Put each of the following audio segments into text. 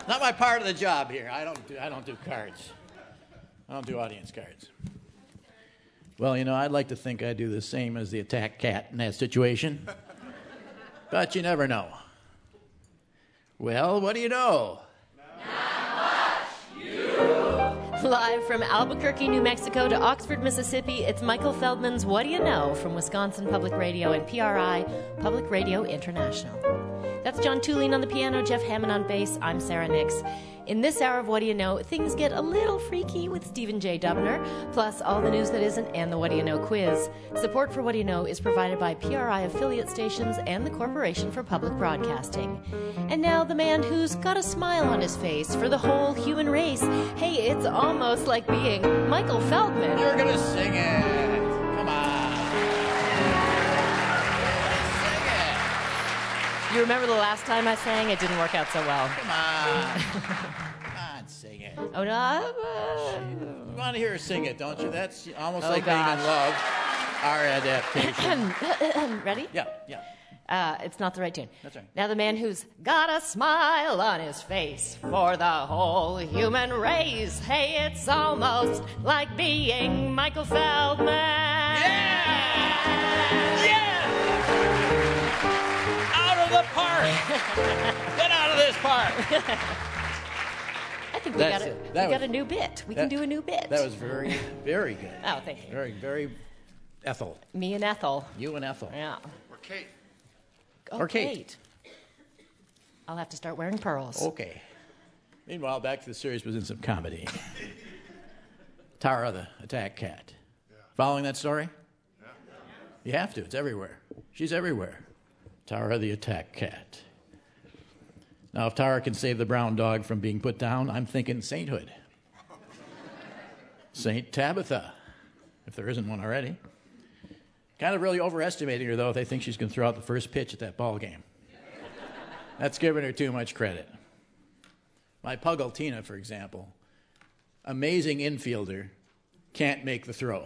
Not my part of the job here. I don't do cards. I don't do audience cards. Well, I'd like to think I do the same as the attack cat in that situation. But you never know. Well, what do you know? Live from Albuquerque, New Mexico to Oxford, Mississippi, it's Michael Feldman's What Do You Know from Wisconsin Public Radio and PRI, Public Radio International. That's John Tulane on the piano, Jeff Hammond on bass. I'm Sarah Nix. In this hour of What Do You Know, things get a little freaky with Stephen J. Dubner, plus all the news that isn't and the What Do You Know quiz. Support for What Do You Know is provided by PRI affiliate stations and the Corporation for Public Broadcasting. And now the man who's got a smile on his face for the whole human race. Hey, it's almost like being Michael Feldman. You're going to sing it. Come on. You remember the last time I sang? It didn't work out so well. Come on. Come on, sing it. Oh, no. You want to hear her sing it, don't you? That's almost like being in love. Our adaptation. Ready? Yeah. It's not the right tune. That's right. Now the man who's got a smile on his face for the whole human race. Hey, it's almost like being Michael Feldman. Yeah! Out of the park! Get out of this park! I think we got a new bit. We can do a new bit. That was very, very good. Oh, thank you. Very, very Ethel. Me and Ethel. You and Ethel. Yeah. Or Kate. Oh, Or Kate. I'll have to start wearing pearls. Okay. Meanwhile, Back to the Series was in some comedy. Tara the attack cat. Yeah. Following that story? Yeah. You have to. It's everywhere. She's everywhere. Tara the attack cat. Now, if Tara can save the brown dog from being put down, I'm thinking sainthood. Saint Tabitha, if there isn't one already. Kind of really overestimating her, though, if they think she's going to throw out the first pitch at that ball game. That's giving her too much credit. My Puggle Tina, for example, amazing infielder, can't make the throw.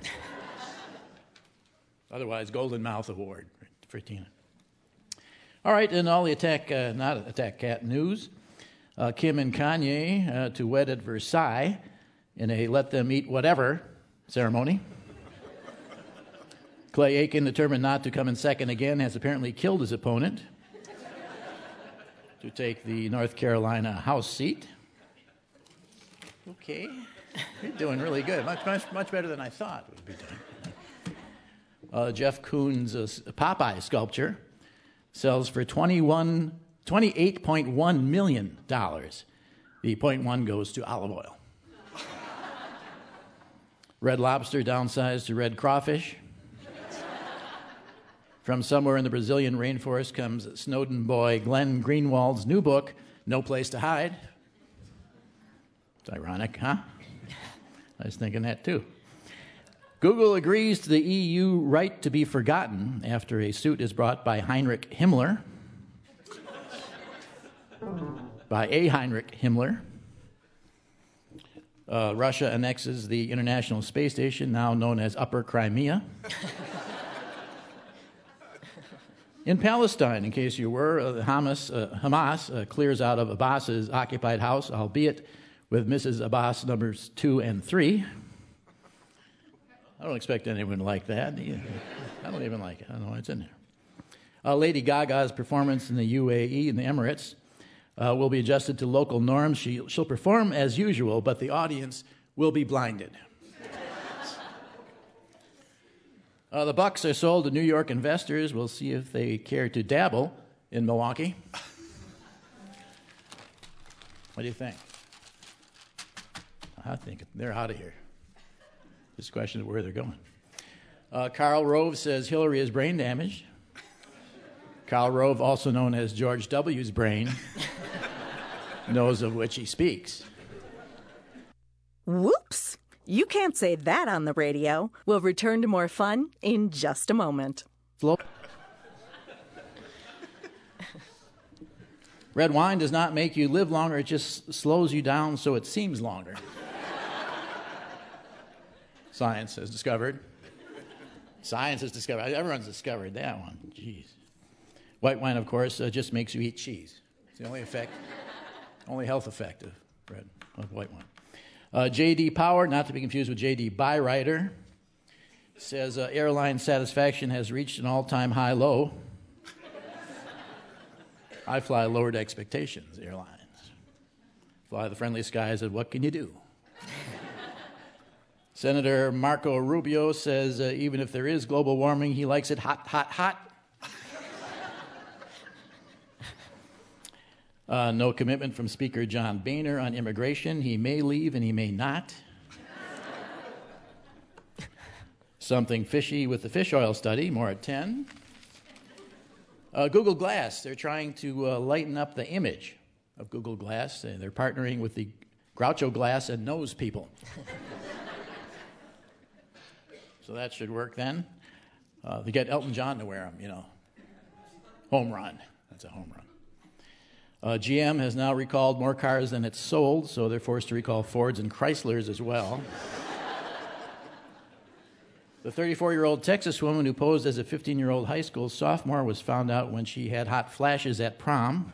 Otherwise, Golden Mouth Award for Tina. All right, and all the not attack cat news. Kim and Kanye to wed at Versailles in a let them eat whatever ceremony. Clay Aiken, determined not to come in second again, has apparently killed his opponent to take the North Carolina House seat. Okay, you're doing really good. Much better than I thought we'd be doing. Jeff Koons' Popeye sculpture sells for $28.1 million. The 0.1 goes to olive oil. Red Lobster downsized to red crawfish. From somewhere in the Brazilian rainforest comes Snowden boy Glenn Greenwald's new book, No Place to Hide. It's ironic, huh? I was thinking that too. Google agrees to the EU right to be forgotten after a suit is brought by Heinrich Himmler. By a Heinrich Himmler. Russia annexes the International Space Station, now known as Upper Crimea. In Palestine, in case you were, Hamas clears out of Abbas's occupied house, albeit with Mrs. Abbas numbers 2 and 3. I don't expect anyone to like that. I don't even like it. I don't know why it's in there. Lady Gaga's performance in the UAE and the Emirates will be adjusted to local norms. She'll perform as usual, but the audience will be blinded. The Bucks are sold to New York investors. We'll see if they care to dabble in Milwaukee. What do you think? I think they're out of here. Just a question of where they're going. Karl Rove says Hillary is brain damaged. Karl Rove, also known as George W.'s brain, knows of which he speaks. Whoops! You can't say that on the radio. We'll return to more fun in just a moment. Red wine does not make you live longer. It just slows you down so it seems longer. Science has discovered. Everyone's discovered that one. Jeez. White wine, of course, just makes you eat cheese. It's the only effect Only health effective bread, a white one. J.D. Power, not to be confused with J.D. Byrider, says airline satisfaction has reached an all-time high low. I fly lowered expectations, airlines. Fly the friendly skies, and what can you do? Senator Marco Rubio says even if there is global warming, he likes it hot, hot, hot. No commitment from Speaker John Boehner on immigration. He may leave and he may not. Something fishy with the fish oil study, more at 10. Google Glass, they're trying to lighten up the image of Google Glass. They're partnering with the Groucho Glass and Nose people. So that should work then. They get Elton John to wear them, Home run. That's a home run. GM has now recalled more cars than it's sold, so they're forced to recall Fords and Chryslers as well. The 34-year-old Texas woman who posed as a 15-year-old high school sophomore was found out when she had hot flashes at prom.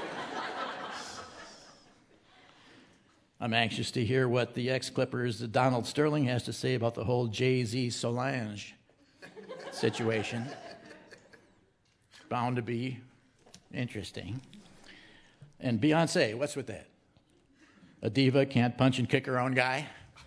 I'm anxious to hear what the ex-Clippers' Donald Sterling has to say about the whole Jay-Z Solange situation. Bound to be interesting. And Beyonce, what's with that? A diva can't punch and kick her own guy?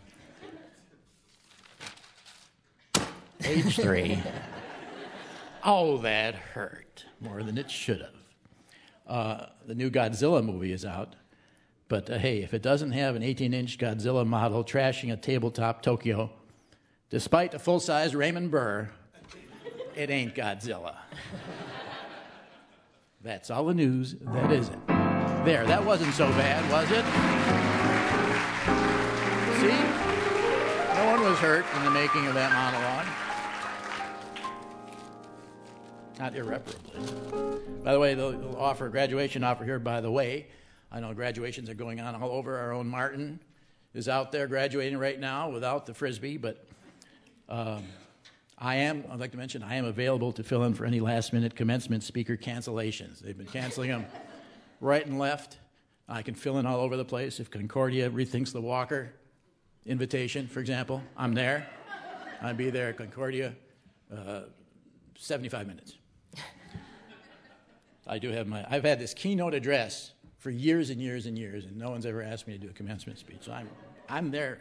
Page 3. Oh, that hurt more than it should have. The new Godzilla movie is out. But hey, if it doesn't have an 18-inch Godzilla model trashing a tabletop Tokyo, despite a full-size Raymond Burr, it ain't Godzilla. That's all the news that isn't. There, that wasn't so bad, was it? See? No one was hurt in the making of that monologue. Not irreparably. By the way, they'll graduation offer here, by the way. I know graduations are going on all over. Our own Martin is out there graduating right now without the Frisbee, but I'd like to mention, I am available to fill in for any last-minute commencement speaker cancellations. They've been canceling them right and left. I can fill in all over the place. If Concordia rethinks the Walker invitation, for example, I'm there. I'd be there at Concordia 75 minutes. I've had this keynote address for years and years and years, and no one's ever asked me to do a commencement speech. So I'm there.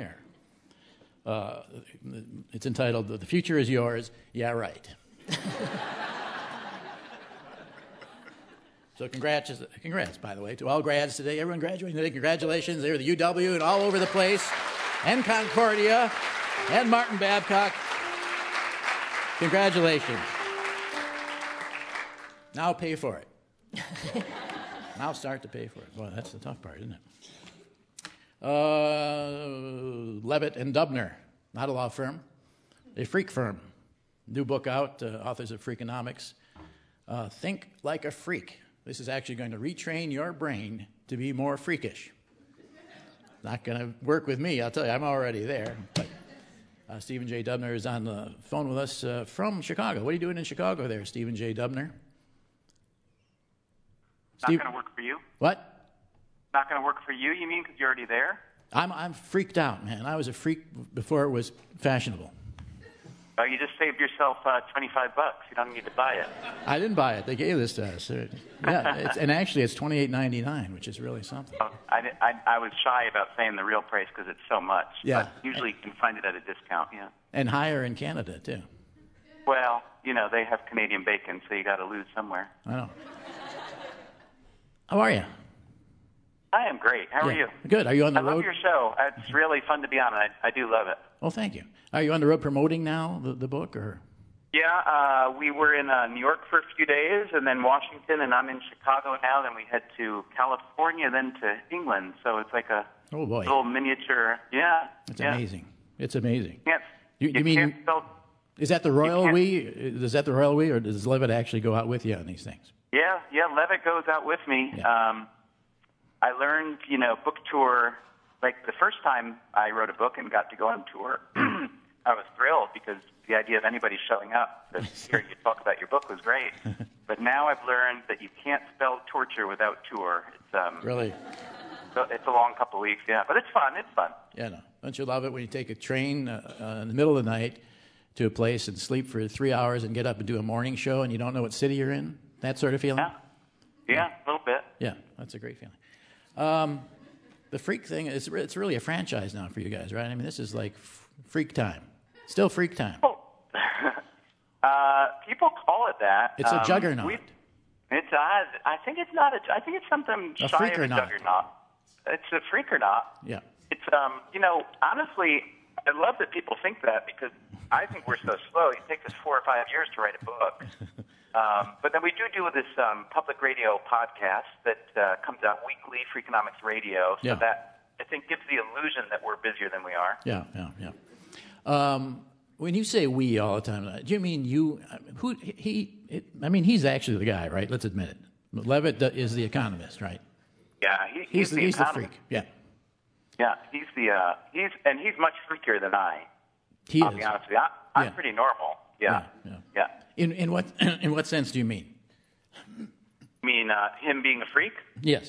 It's entitled, "The Future is Yours, Yeah, Right." So congrats, by the way, to all grads today. Everyone graduating today, congratulations. They're the UW and all over the place, and Concordia, and Martin Babcock. Congratulations. Now pay for it. Now start to pay for it. Boy, that's the tough part, isn't it? Levitt and Dubner, not a law firm, a freak firm. New book out, authors of Freakonomics. Think like a freak. This is actually going to retrain your brain to be more freakish. Not going to work with me, I'll tell you. I'm already there. But Stephen J. Dubner is on the phone with us from Chicago. What are you doing in Chicago there, Stephen J. Dubner? Not going to work for you? What? Not going to work for you, you mean, because you're already there? I'm freaked out, man. I was a freak before it was fashionable. Oh, you just saved yourself $25. You don't need to buy it. I didn't buy it. They gave this to us. Yeah, and actually it's $28.99, which is really something. Oh, I was shy about saying the real price because it's so much. Yeah. But usually you can find it at a discount, yeah. And higher in Canada, too. Well, they have Canadian bacon, so you got to lose somewhere. I know. How are you? I am great. How are you? Good. Are you on the road? I love your show. It's really fun to be on. I do love it. Well, thank you. Are you on the road promoting now, the book? Or? Yeah, we were in New York for a few days, and then Washington, and I'm in Chicago now. Then we head to California, then to England. So it's like a little miniature. Yeah. It's amazing. It's amazing. Yes. You mean, is that the royal we? Is that the royal we, or does Levitt actually go out with you on these things? Yeah, Levitt goes out with me. Yeah. I learned, book tour, like the first time I wrote a book and got to go on tour, I was thrilled because the idea of anybody showing up to hear you talk about your book was great. But now I've learned that you can't spell torture without tour. It's really? It's a long couple of weeks, yeah. But it's fun. It's fun. Yeah, no. Don't you love it when you take a train in the middle of the night to a place and sleep for 3 hours and get up and do a morning show and you don't know what city you're in? That sort of feeling? Yeah, a little bit. Yeah, that's a great feeling. The freak thing, it's really a franchise now for you guys, right? I mean, this is like freak time. Still freak time. Oh. People call it that. It's a juggernaut. It's I think it's not. I think it's something shy of a juggernaut. It's a freakernaut. Yeah. It's honestly, I love that people think that because I think we're so slow. It takes us 4 or 5 years to write a book. But then we do this public radio podcast that comes out weekly, Freakonomics Radio, so that I think gives the illusion that we're busier than we are. Yeah. When you say we all the time, do you mean you? He's actually the guy, right? Let's admit it. Levitt is the economist, right? Yeah, he's the freak. Yeah. Yeah, he's much freakier than I. I'll be honest with you. I'm pretty normal. Yeah. In what sense do you mean? You mean him being a freak? Yes.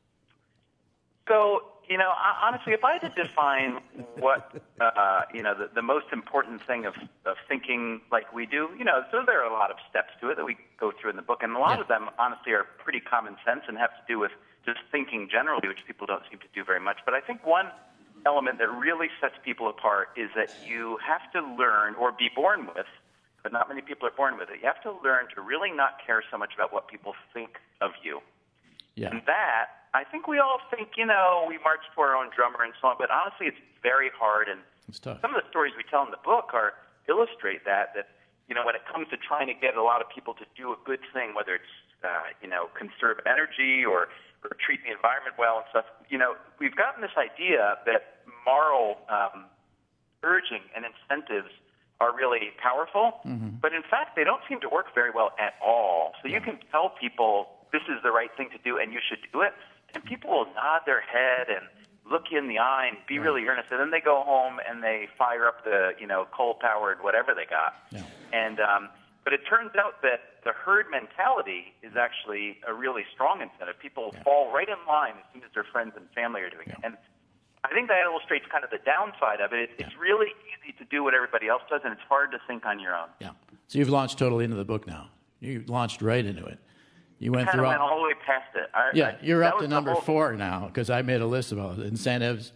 So, honestly, if I had to define what, the most important thing of thinking like we do, so there are a lot of steps to it that we go through in the book, and a lot of them, honestly, are pretty common sense and have to do with just thinking generally, which people don't seem to do very much. But I think one element that really sets people apart is that you have to learn or be born with, but not many people are born with it. You have to learn to really not care so much about what people think of you. Yeah. And that, I think we all think, we march to our own drummer and so on, but honestly, it's very hard. And it's tough. Some of the stories we tell in the book illustrate that when it comes to trying to get a lot of people to do a good thing, whether it's, conserve energy or treat the environment well and stuff, we've gotten this idea that moral urging and incentives are really powerful, but in fact, they don't seem to work very well at all. So you can tell people this is the right thing to do and you should do it, and people will nod their head and look you in the eye and be really earnest, and then they go home and they fire up the, coal-powered whatever they got. Yeah. And but it turns out that the herd mentality is actually a really strong incentive. People fall right in line as soon as their friends and family are doing it. And I think that illustrates kind of the downside of it. It's really easy to do what everybody else does, and it's hard to think on your own. Yeah. So you've launched totally into the book now. You launched right into it. You went went all the way past it. You're up to number 4 now, because I made a list of all the incentives.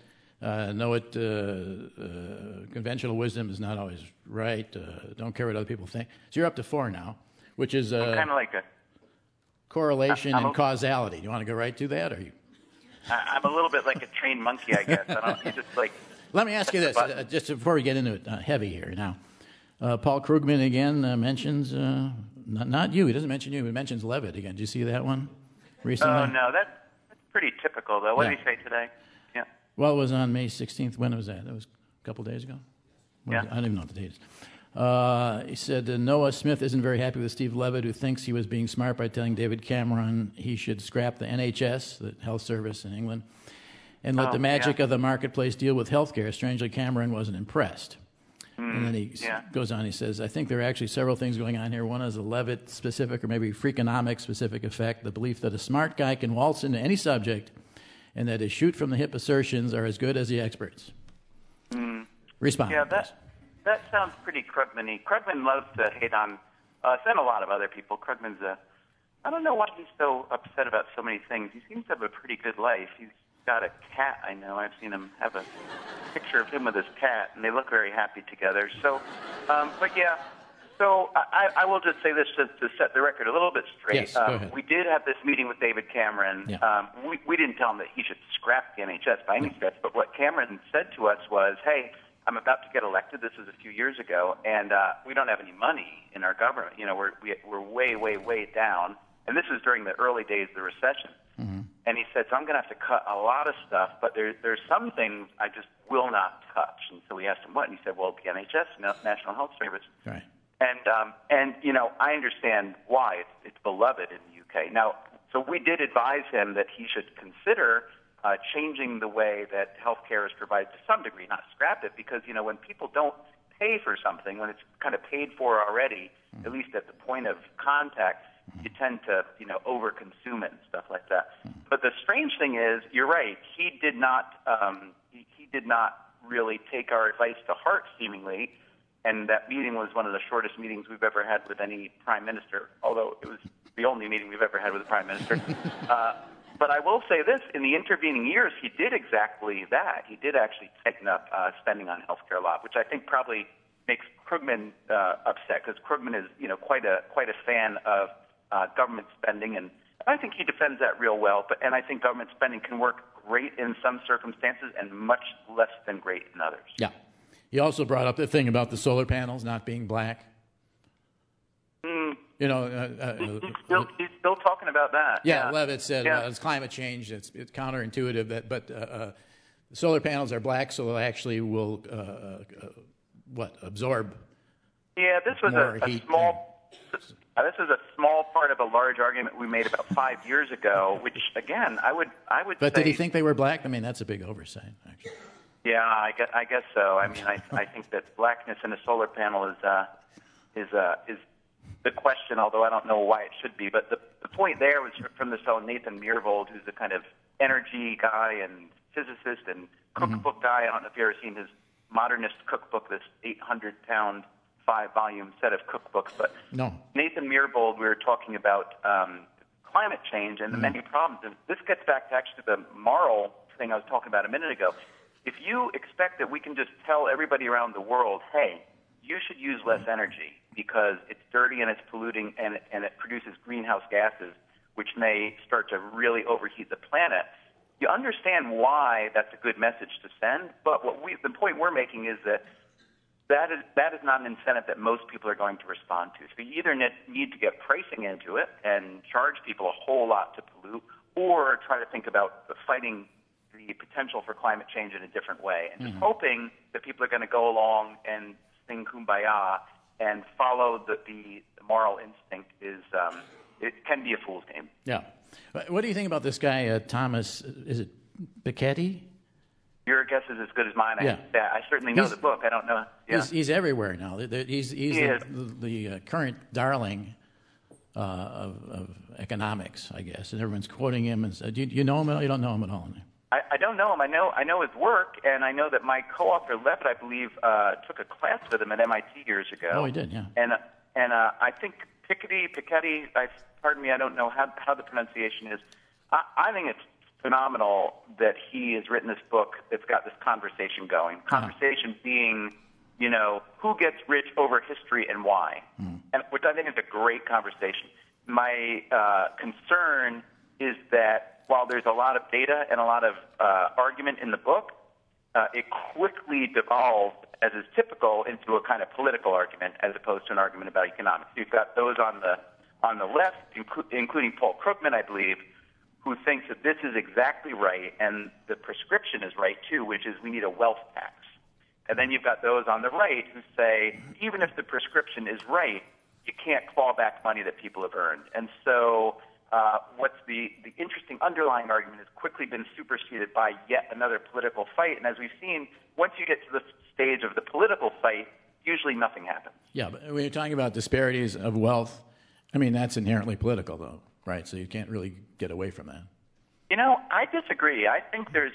Conventional wisdom is not always right. Don't care what other people think. So you're up to 4 now, which is kind of like a correlation and causality. Do you want to go right to that, or you? I'm a little bit like a trained monkey, I guess. Let me ask you this, just before we get into it heavy here now. Paul Krugman again mentions, not you, he doesn't mention you, he mentions Levitt again. Did you see that one recently? Oh, no, that's pretty typical, though. What did he say today? Yeah. Well, it was on May 16th. When was that? That was a couple days ago? I don't even know what the date is. He said, Noah Smith isn't very happy with Steve Levitt, who thinks he was being smart by telling David Cameron he should scrap the NHS, the health service in England, and let the magic of the marketplace deal with healthcare. Strangely, Cameron wasn't impressed. And then he goes on, he says, I think there are actually several things going on here. One is a Levitt-specific or maybe Freakonomics-specific effect, the belief that a smart guy can waltz into any subject and that his shoot-from-the-hip assertions are as good as the experts. Respond. Yeah, that sounds pretty Krugman-y. Krugman loves to hate on us and a lot of other people. Krugman's I don't know why he's so upset about so many things. He seems to have a pretty good life. He's got a cat, I know. I've seen him have a picture of him with his cat, and they look very happy together. So, I will just say this to set the record a little bit straight. Yes, go ahead. We did have this meeting with David Cameron. Yeah. We didn't tell him that he should scrap the NHS by any stretch, but what Cameron said to us was, hey, I'm about to get elected. This was a few years ago, and we don't have any money in our government. We're way, way, way down. And this was during the early days of the recession. And he said, so I'm going to have to cut a lot of stuff, but there's some things I just will not touch. And so we asked him what, and he said, well, the NHS, National Health Service. Right. And I understand why. It's beloved in the UK. Now, so we did advise him that he should consider changing the way that health care is provided to some degree, not scrap it, because, when people don't pay for something, when it's kind of paid for already, at least at the point of contact, you tend to, overconsume it and stuff like that. But the strange thing is, you're right. He did not really take our advice to heart, seemingly. And that meeting was one of the shortest meetings we've ever had with any prime minister, although it was the only meeting we've ever had with a prime minister. But I will say this, in the intervening years, he did exactly that. He did actually tighten up spending on healthcare a lot, which I think probably makes Krugman upset, because Krugman is, quite a fan of government spending, and I think he defends that real well. And I think government spending can work great in some circumstances and much less than great in others. Yeah. He also brought up the thing about the solar panels not being black. He's still talking about that. Yeah, Levitt said it's climate change. It's counterintuitive, but the solar panels are black, so they actually will absorb. Yeah, this was a small. This is a small part of a large argument we made about 5 years ago. Which, again, I would. But say, did he think they were black? I mean, that's a big oversight, actually. Yeah, I guess so. I mean, I think that blackness in a solar panel is the question, although I don't know why it should be. But the point there was from this fellow Nathan Myhrvold, who's a kind of energy guy and physicist and cookbook guy. I don't know if you've ever seen his modernist cookbook, this 800-pound, 5-volume set of cookbooks. But no. Nathan Myhrvold, we were talking about climate change and the many problems. And this gets back to actually the moral thing I was talking about a minute ago. If you expect that we can just tell everybody around the world, hey, you should use less energy because it's dirty and it's polluting and it produces greenhouse gases, which may start to really overheat the planet, you understand why that's a good message to send. But the point we're making is that is not an incentive that most people are going to respond to. So you either need to get pricing into it and charge people a whole lot to pollute, or try to think about fighting the potential for climate change in a different way. And just hoping that people are going to go along and sing Kumbaya and follow the moral instinct it can be a fool's game. Yeah. What do you think about this guy, Thomas, is it Piketty? Your guess is as good as mine. Yeah. I certainly know the book. I don't know. Yeah. He's everywhere now. He's the current darling of economics, I guess. And everyone's quoting him. And do you know him at all? You don't know him at all? I don't know him. I know his work, and I know that my co-author Levitt, I believe, took a class with him at MIT years ago. Oh, he did, yeah. And I think Piketty, pardon me, I don't know how the pronunciation is. I think it's phenomenal that he has written this book that's got this conversation going. Conversation being, who gets rich over history and why, and which I think is a great conversation. My concern is that while there's a lot of data and a lot of argument in the book, it quickly devolved, as is typical, into a kind of political argument as opposed to an argument about economics. You've got those on the left, including Paul Krugman, I believe, who thinks that this is exactly right, and the prescription is right too, which is we need a wealth tax. And then you've got those on the right who say, even if the prescription is right, you can't claw back money that people have earned. And so what's the interesting underlying argument has quickly been superseded by yet another political fight. And as we've seen, once you get to the stage of the political fight, usually nothing happens. Yeah, but when you're talking about disparities of wealth, I mean, that's inherently political, though, right? So you can't really get away from that. I disagree. I think there's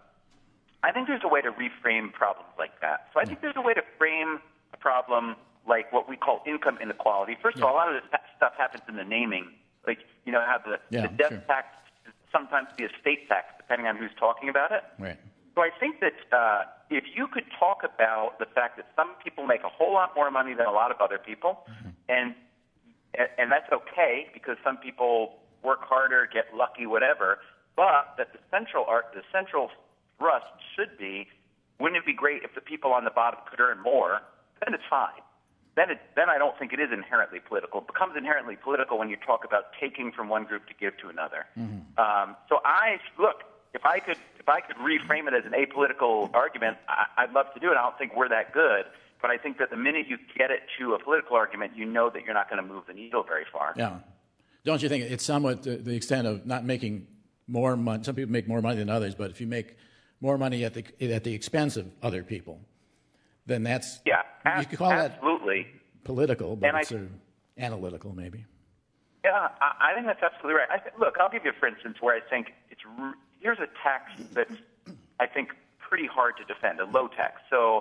a way to reframe problems like that. So I think there's a way to frame a problem like what we call income inequality. First of all, a lot of this stuff happens in the naming. Like, how the death tax sometimes be a state tax, depending on who's talking about it. Right. So I think that if you could talk about the fact that some people make a whole lot more money than a lot of other people, and that's okay because some people work harder, get lucky, whatever, but that the central thrust should be, wouldn't it be great if the people on the bottom could earn more? Then it's fine. Then I don't think it is inherently political. It becomes inherently political when you talk about taking from one group to give to another. So if I could reframe it as an apolitical argument, I'd love to do it. I don't think we're that good, but I think that the minute you get it to a political argument, you know that you're not going to move the needle very far. Yeah. Don't you think it's somewhat to the extent of not making more money? Some people make more money than others, but if you make more money at the expense of other people, then that's you could call absolutely that political, but it's sort of analytical maybe. Yeah, I think that's absolutely right. Look, I'll give you, for instance, where I think here's a tax that's, I think, pretty hard to defend, a low tax. So,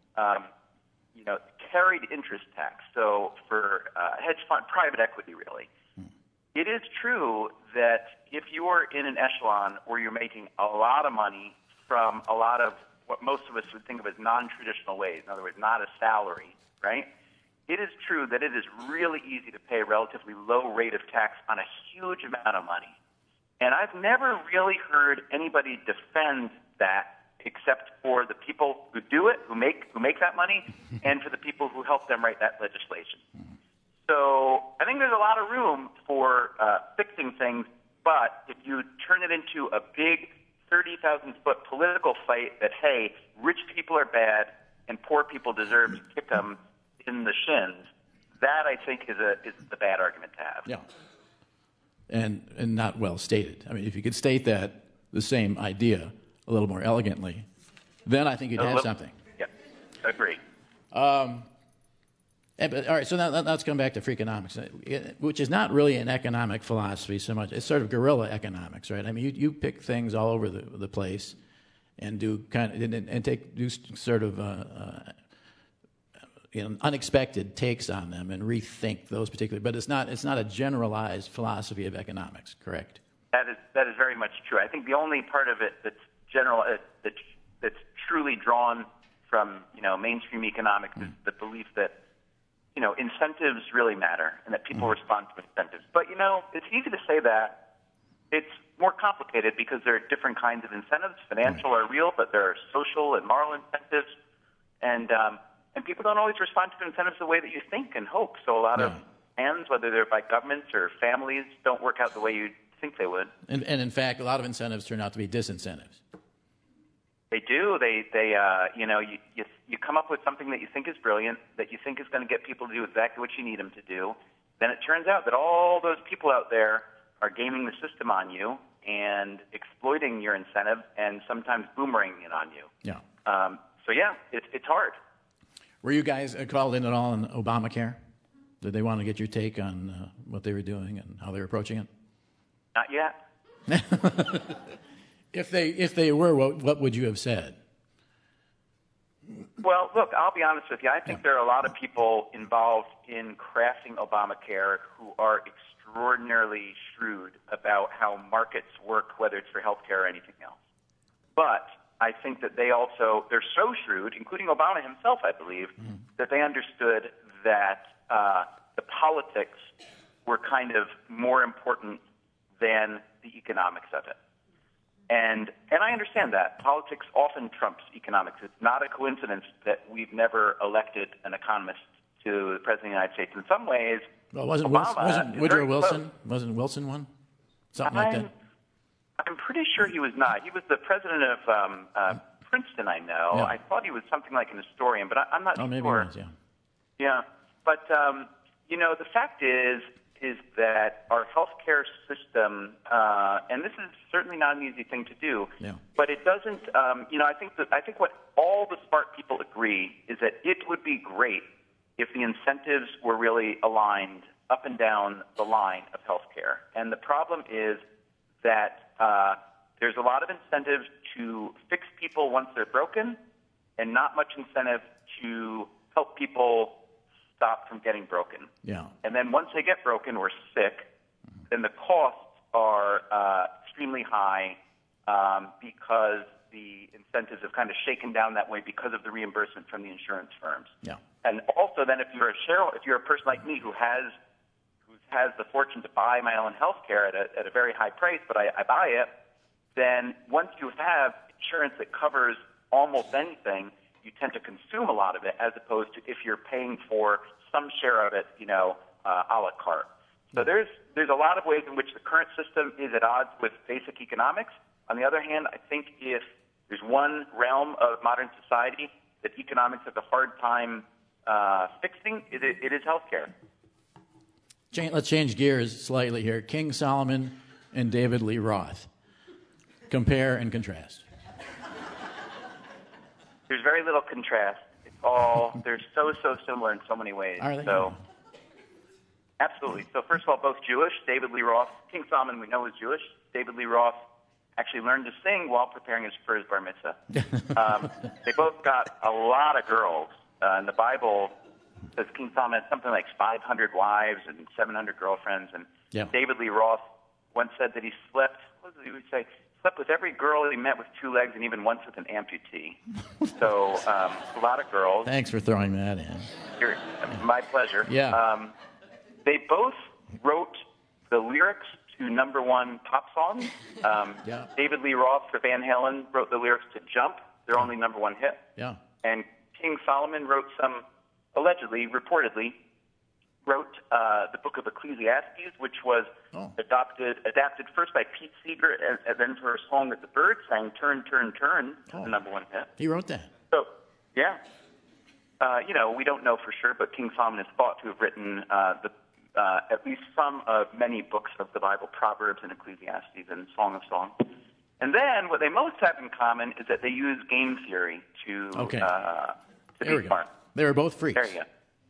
carried interest tax. So for hedge fund, private equity, really. It is true that if you are in an echelon where you're making a lot of money from a lot of what most of us would think of as non-traditional ways, in other words, not a salary, right? It is true that it is really easy to pay a relatively low rate of tax on a huge amount of money. And I've never really heard anybody defend that except for the people who do it, who make that money, and for the people who help them write that legislation. So I think there's a lot of room for fixing things, but if you turn it into a big 30,000-foot political fight that, hey, rich people are bad and poor people deserve to kick them in the shins, that I think is the bad argument to have. Yeah, and not well stated. I mean, if you could state that the same idea a little more elegantly, then I think you'd have something. Yeah, agree. All right, so now let's come back to Freakonomics, which is not really an economic philosophy so much. It's sort of guerrilla economics, right? I mean, you pick things all over the place and do sort of unexpected takes on them and rethink those particular. But it's not a generalized philosophy of economics, correct? That is very much true. I think the only part of it that's general that's truly drawn from mainstream economics is the belief that incentives really matter and that people respond to incentives. But it's easy to say that. It's more complicated because there are different kinds of incentives. Financial are real, but there are social and moral incentives, and people don't always respond to incentives the way that you think and hope. So a lot of plans, whether they're by governments or families, don't work out the way you think they would. And in fact, a lot of incentives turn out to be disincentives. They do. You come up with something that you think is brilliant, that you think is going to get people to do exactly what you need them to do. Then it turns out that all those people out there are gaming the system on you and exploiting your incentive and sometimes boomeranging it on you. Yeah. It's hard. Were you guys called in at all on Obamacare? Did they want to get your take on what they were doing and how they were approaching it? Not yet. If they were, what would you have said? Well, look, I'll be honest with you. I think there are a lot of people involved in crafting Obamacare who are extraordinarily shrewd about how markets work, whether it's for healthcare or anything else. But I think that they're so shrewd, including Obama himself, I believe, that they understood that the politics were kind of more important than the economics of it. And I understand that. Politics often trumps economics. It's not a coincidence that we've never elected an economist to the President of the United States. In some ways, well, wasn't Woodrow Wilson? Wasn't Wilson one? Something like that? I'm pretty sure he was not. He was the president of Princeton, I know. Yeah. I thought he was something like an historian, but I'm not sure. Oh, maybe he was, yeah. Yeah. But, the fact is that our healthcare system, and this is certainly not an easy thing to do, but it doesn't, I think what all the smart people agree is that it would be great if the incentives were really aligned up and down the line of healthcare. And the problem is that there's a lot of incentive to fix people once they're broken and not much incentive to help people stop from getting broken. Yeah. And then once they get broken or sick, then the costs are extremely high because the incentives have kind of shaken down that way because of the reimbursement from the insurance firms. Yeah. And also then if you're a person like me who has the fortune to buy my own health care at a very high price, but I buy it, then once you have insurance that covers almost anything, you tend to consume a lot of it as opposed to if you're paying for some share of it, a la carte. So there's a lot of ways in which the current system is at odds with basic economics. On the other hand, I think if there's one realm of modern society that economics has a hard time fixing, it is healthcare. Let's change gears slightly here. King Solomon and David Lee Roth. Compare and contrast. There's very little contrast. They're so similar in so many ways. Are they? So, Absolutely. So first of all, both Jewish. David Lee Roth, King Solomon, we know is Jewish. David Lee Roth actually learned to sing while preparing for his bar mitzvah. They both got a lot of girls. In the Bible, says King Solomon had something like 500 wives and 700 girlfriends. And David Lee Roth once said that he slept, what did he say? Slept with every girl he met with 2 legs and even once with an amputee. So a lot of girls. Thanks for throwing that in. My pleasure. Yeah. They both wrote the lyrics to number 1 pop songs. David Lee Roth for Van Halen wrote the lyrics to Jump, their only number 1 hit. Yeah. And King Solomon wrote some, reportedly, wrote the book of Ecclesiastes, which was adapted first by Pete Seeger and then for a song that the Byrds sang, Turn, Turn, Turn, the number 1 hit. He wrote that. So, yeah. We don't know for sure, but King Solomon is thought to have written at least some of many books of the Bible, Proverbs and Ecclesiastes and Song of Songs. And then what they most have in common is that they use game theory to there we go. They were both freaks. There you go.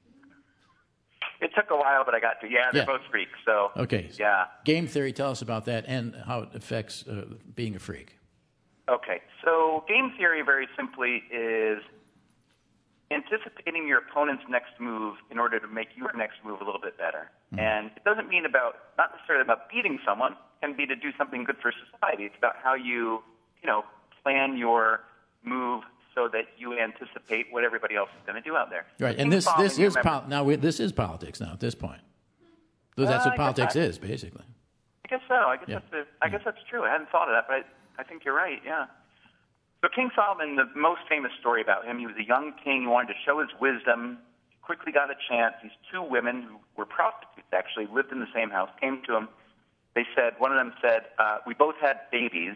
It took a while, but I got to. Yeah, they're both freaks. So yeah. Game theory. Tell us about that and how it affects being a freak. Okay, so game theory very simply is anticipating your opponent's next move in order to make your next move a little bit better. Mm-hmm. And it doesn't mean not necessarily about beating someone. It can be to do something good for society. It's about how you plan your move so that you anticipate what everybody else is going to do out there. Right, and this is politics now at this point. That's what politics is, basically. I guess so. I guess that's true. I hadn't thought of that, but I think you're right. Yeah. So King Solomon, the most famous story about him, he was a young king. He wanted to show his wisdom. He quickly got a chance. These 2 women who were prostitutes, actually, lived in the same house, came to him. They said, one of them said, we both had babies.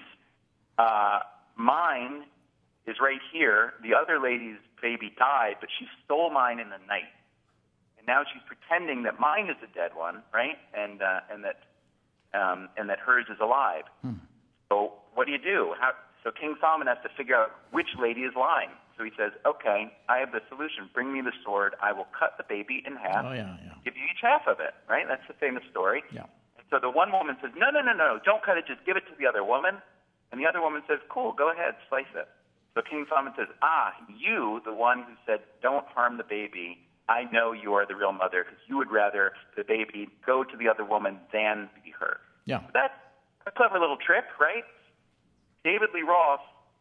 Mine is right here. The other lady's baby died, but she stole mine in the night. And now she's pretending that mine is the dead one, right? And that hers is alive. So what do? So King Solomon has to figure out which lady is lying. So he says, okay, I have the solution. Bring me the sword. I will cut the baby in half. Give you each half of it, right? That's the famous story. Yeah. And so the one woman says, no, don't cut it. Just give it to the other woman. And the other woman says, cool, go ahead, slice it. So King Solomon says, you, the one who said, don't harm the baby, I know you are the real mother because you would rather the baby go to the other woman than be her. Yeah. So that's a clever little trick, right? David Lee Roth,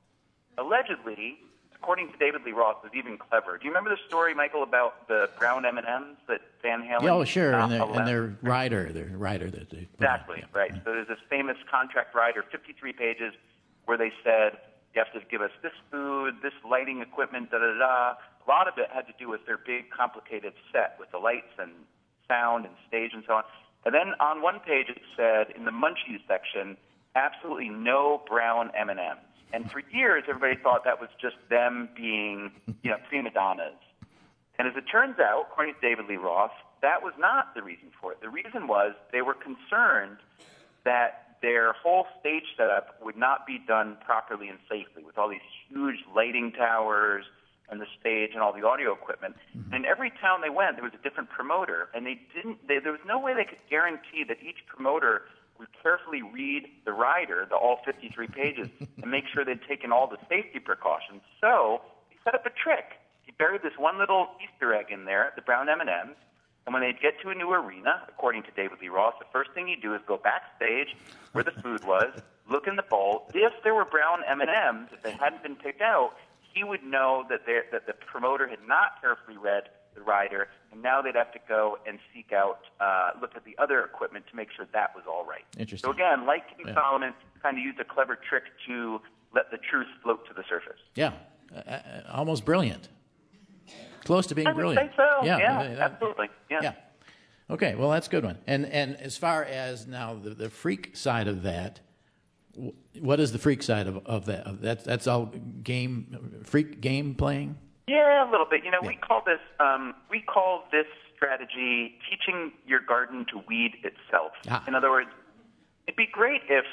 allegedly, according to David Lee Roth, was even clever. Do you remember the story, Michael, about the brown M&Ms that Van Halen? Oh, sure, and their rider that they exactly, right. So there's this famous contract rider, 53 pages, where they said, you have to give us this food, this lighting equipment, da-da-da. A lot of it had to do with their big, complicated set with the lights and sound and stage and so on. And then on one page it said, in the munchies section, absolutely no brown M&Ms. And for years, everybody thought that was just them being, prima donnas. And as it turns out, according to David Lee Roth, that was not the reason for it. The reason was they were concerned that their whole stage setup would not be done properly and safely with all these huge lighting towers and the stage and all the audio equipment. Mm-hmm. And in every town they went, there was a different promoter. And there was no way they could guarantee that each promoter would carefully read the rider, all 53 pages, and make sure they'd taken all the safety precautions. So he set up a trick. He buried this one little Easter egg in there, the brown M&Ms, and when they'd get to a new arena, according to David Lee Roth, the first thing he'd do is go backstage where the food was, look in the bowl. If there were brown M&Ms, if they hadn't been picked out, he would know that the promoter had not carefully read the rider, and now they'd have to go and seek out, look at the other equipment to make sure that was all right. Interesting. So again, like King Solomon, kind of used a clever trick to let the truth float to the surface. Yeah, almost brilliant. Close to being brilliant. I would say so. Yeah, absolutely. Yeah. Okay, well, that's a good one. And as far as now the freak side of that, what is the freak side of that? That's all freak game playing? Yeah, a little bit. We call this strategy teaching your garden to weed itself. In other words, it'd be great if,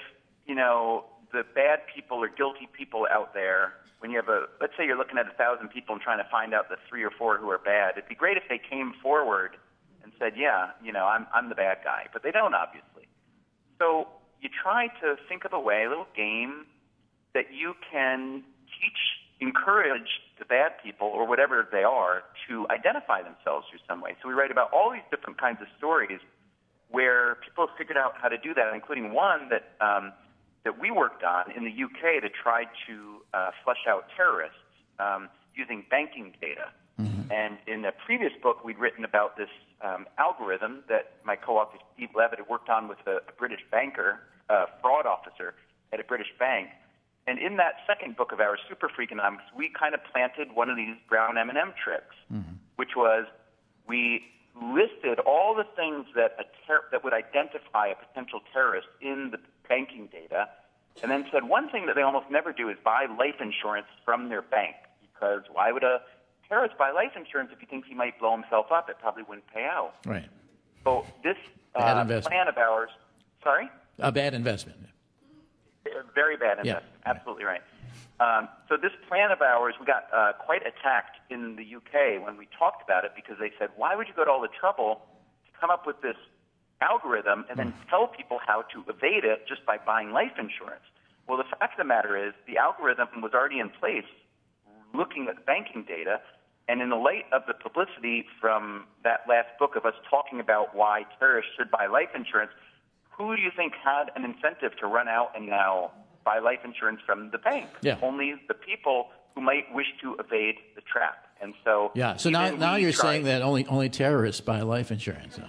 the bad people or guilty people out there, when you have let's say you're looking at 1,000 people and trying to find out the 3 or 4 who are bad, it'd be great if they came forward and and said, yeah, I'm the bad guy. But they don't, obviously. So you try to think of a way, a little game, that you can encourage the bad people, or whatever they are, to identify themselves through some way. So we write about all these different kinds of stories where people have figured out how to do that, including one that we worked on in the UK to try to flush out terrorists using banking data. Mm-hmm. And in a previous book, we'd written about this algorithm that my co-author Steve Levitt had worked on with a British banker, a fraud officer at a British bank. And in that second book of ours, Super Freakonomics, we kind of planted one of these brown M&M tricks, mm-hmm. which was we listed all the things that would identify a potential terrorist in the banking data, and then said one thing that they almost never do is buy life insurance from their bank, because why would a terrorist buy life insurance if he thinks he might blow himself up? It probably wouldn't pay out. Right. So this plan of ours, sorry? A bad investment. A very bad investment. Yeah. Absolutely right. So this plan of ours, we got quite attacked in the UK when we talked about it, because they said, why would you go to all the trouble to come up with this algorithm and then tell people how to evade it just by buying life insurance? Well, the fact of the matter is the algorithm was already in place looking at banking data, and in the light of the publicity from that last book of us talking about why terrorists should buy life insurance, who do you think had an incentive to run out and now buy life insurance from the bank? Yeah. Only the people who might wish to evade the trap. And so so now you're saying that only terrorists buy life insurance.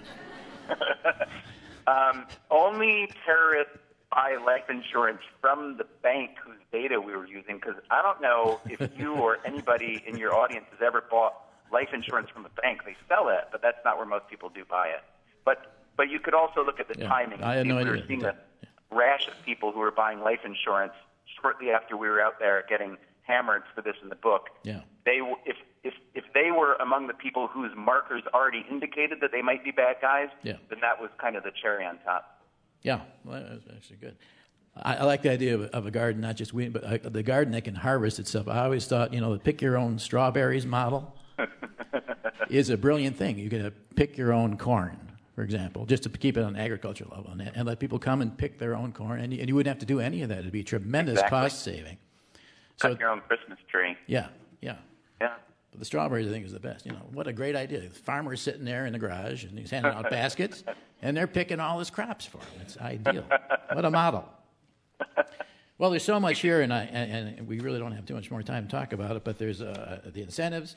Only terrorists buy life insurance from the bank whose data we were using, because I don't know if you or anybody in your audience has ever bought life insurance from a bank. They sell it, but that's not where most people do buy it. But you could also look at the timing. I had no idea. We were seeing a rash of people who were buying life insurance shortly after we were out there getting hammered for this in the book. Yeah. If they were among the people whose markers already indicated that they might be bad guys, then that was kind of the cherry on top. Yeah, well, that was actually good. I like the idea of a garden, not just weed, but the garden that can harvest itself. I always thought, the pick your own strawberries model is a brilliant thing. You can pick your own corn, for example, just to keep it on an agricultural level, and let people come and pick their own corn, and you wouldn't have to do any of that. It'd be tremendous cost saving. Cut your own Christmas tree. Yeah. But the strawberries, I think, is the best. What a great idea. The farmer's sitting there in the garage, and he's handing out baskets, and they're picking all his crops for him. It's ideal. What a model. Well, there's so much here, and we really don't have too much more time to talk about it, but there's the incentives,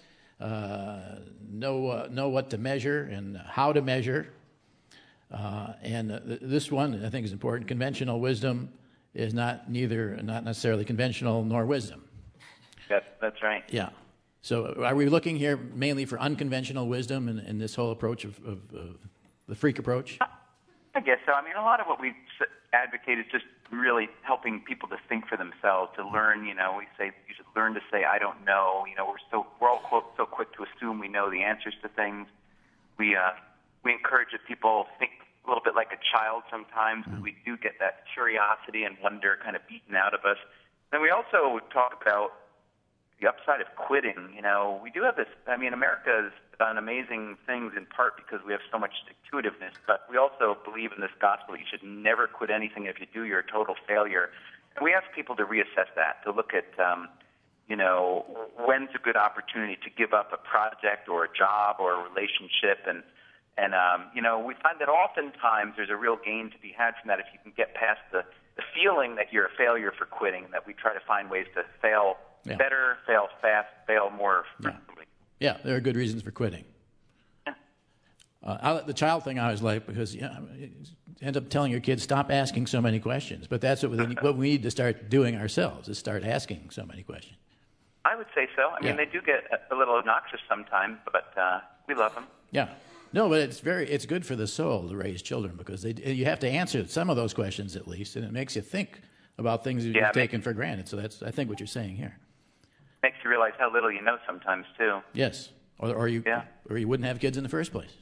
know what to measure and how to measure. And this one, I think, is important. Conventional wisdom is not necessarily conventional nor wisdom. That's right. Yeah. So are we looking here mainly for unconventional wisdom in this whole approach of the freak approach? I guess so. I mean, a lot of what we advocate is just really helping people to think for themselves, to learn. We say you should learn to say, I don't know. We're all so quick to assume we know the answers to things. We encourage that people think a little bit like a child sometimes, because we do get that curiosity and wonder kind of beaten out of us. Then we also talk about the upside of quitting. We do have this. I mean, America has done amazing things in part because we have so much stick-to-itiveness, but we also believe in this gospel. You should never quit anything. If you do, you're a total failure. And we ask people to reassess that, to look at, when's a good opportunity to give up a project or a job or a relationship. And we find that oftentimes there's a real gain to be had from that if you can get past the feeling that you're a failure for quitting, that we try to find ways to fail better, fail fast, fail more frequently. Yeah, there are good reasons for quitting. Yeah. The child thing I always like, because you end up telling your kids, stop asking so many questions. But that's what we need to start doing ourselves, is start asking so many questions. I would say so. I mean, they do get a little obnoxious sometimes, but we love them. Yeah. No, but it's good for the soul to raise children, because you have to answer some of those questions at least, and it makes you think about things that you've taken for granted. So that's, I think, what you're saying here. Makes you realize how little you know sometimes too. Yes, or you wouldn't have kids in the first place.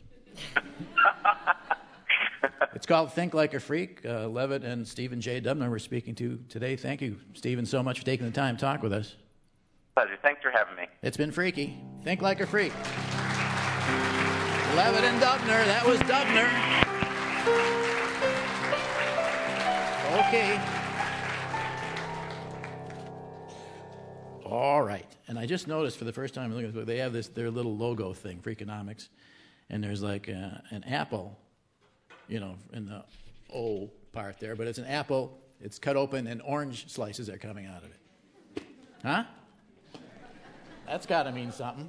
It's called Think Like a Freak. Levitt and Stephen J. Dubner we're speaking to today. Thank you, Stephen, so much for taking the time to talk with us. Pleasure. Thanks for having me. It's been freaky. Think Like a Freak. Levitt and Dubner. That was Dubner. Okay. All right. And I just noticed for the first time looking at this book, they have their little logo thing, Freakonomics, and there's like an apple, in the O part there, but it's an apple. It's cut open, and orange slices are coming out of it. Huh? That's got to mean something.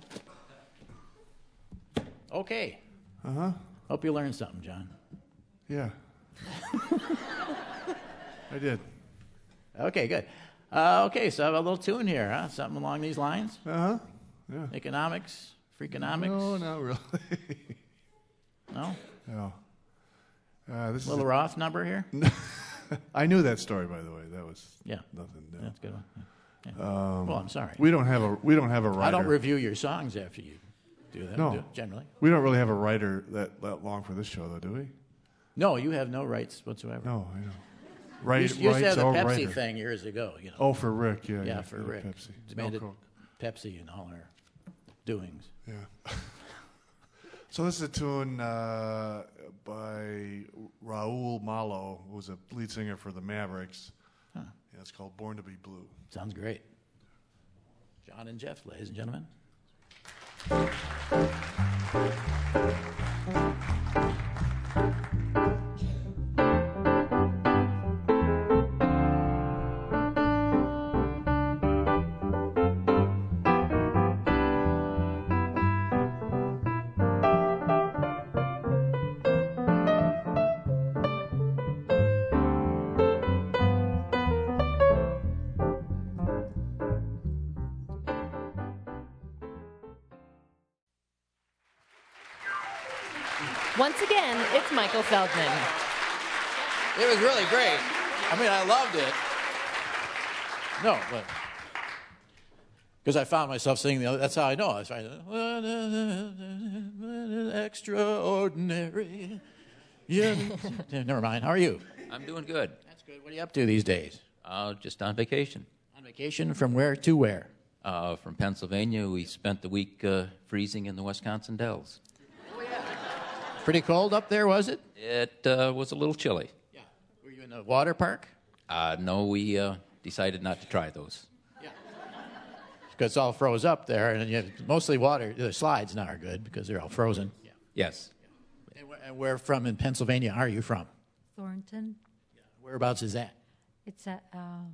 Okay. Uh-huh. Hope you learned something, John. Yeah. I did. Okay, good. Okay, so I have a little tune here, huh? Something along these lines? Uh-huh. Yeah. Economics? Freakonomics? No, not really. No? No. This Little is Roth number here? I knew that story, by the way. That was nothing new. That's a good one. Yeah. Well, I'm sorry. We don't have a writer. I don't review your songs after you do that. No. Generally. We don't really have a writer that long for this show, though, do we? No, you have no rights whatsoever. No, I know. You used to have the Pepsi writer. thing years ago. Oh, for Rick, yeah. Yeah, for Rick. Pepsi. Demanded No Coke. Pepsi in all our doings. Yeah. So this is a tune by Raul Malo, who was a lead singer for the Mavericks. Huh. Yeah, it's called Born to Be Blue. Sounds great. John and Jeff, ladies and gentlemen. Once again, it's Michael Feldman. It was really great. I mean, I loved it. No, but because I found myself singing the other. That's how I know. I was trying to extraordinary. Yeah. Never mind. How are you? I'm doing good. That's good. What are you up to these days? Just on vacation. On vacation from where to where? From Pennsylvania. We spent the week freezing in the Wisconsin Dells. Pretty cold up there, was it? It was a little chilly. Yeah. Were you in a water park? No, we decided not to try those. Yeah. Because it's all froze up there, and mostly water. The slides now are good because they're all frozen. Yeah. Yes. And where from in Pennsylvania are you from? Thornton. Yeah. Whereabouts is that? It's at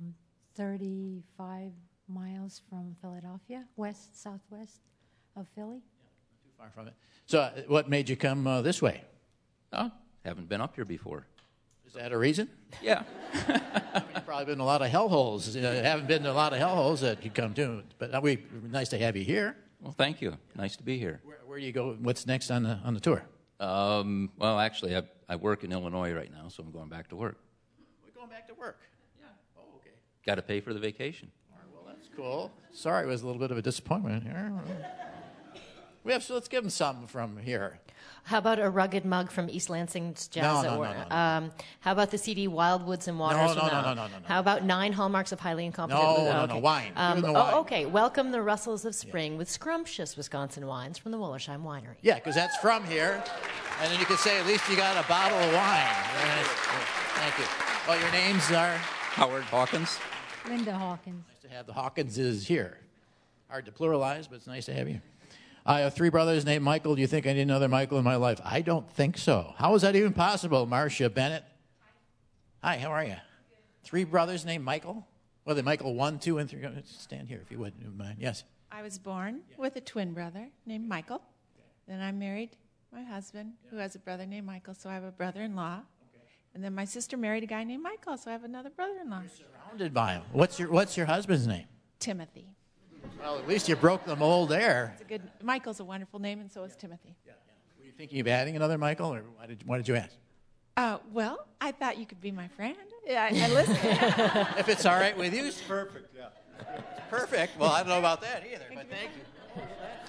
35 miles from Philadelphia, southwest of Philly. Too far from it. So what made you come this way? Oh, haven't been up here before. Is that a reason? Yeah. You've probably been in a lot of hellholes. Haven't been in a lot of hellholes that you come to. But nice to have you here. Well, thank you. Nice to be here. Where do you go? What's next on the tour? Well, actually, I work in Illinois right now, so I'm going back to work. We're going back to work. Yeah. Oh, okay. Got to pay for the vacation. All right, well, that's cool. Sorry, it was a little bit of a disappointment here. So let's give them something from here. How about a rugged mug from East Lansing's Jazz? No. How about the CD Wildwoods and Waters? No. How about 9 Hallmarks of Highly Incompetent? No, wine. Give them the wine. Okay. Welcome the rustles of spring with scrumptious Wisconsin wines from the Wollersheim Winery. Yeah, because that's from here. And then you could say at least you got a bottle of wine. Thank you. Well, your names are? Howard Hawkins. Linda Hawkins. Nice to have the Hawkinses here. Hard to pluralize, but it's nice to have you. I have 3 brothers named Michael. Do you think I need another Michael in my life? I don't think so. How is that even possible, Marcia Bennett? Hi, how are you? 3 brothers named Michael? Well, the Michael 1, 2, and 3. Stand here if you would. Mind. Yes. I was born with a twin brother named Michael. Okay. Then I married my husband, who has a brother named Michael, so I have a brother-in-law. Okay. And then my sister married a guy named Michael, so I have another brother-in-law. You're surrounded by him. What's your husband's name? Timothy. Well, at least you broke the mold there. Michael's a wonderful name, and so is Timothy. Yeah. Were you thinking of adding another Michael, or why did you ask? Well, I thought you could be my friend. Yeah, I listened. If it's all right with you, it's perfect. Yeah. It's perfect. Well, I don't know about that either, but thank you.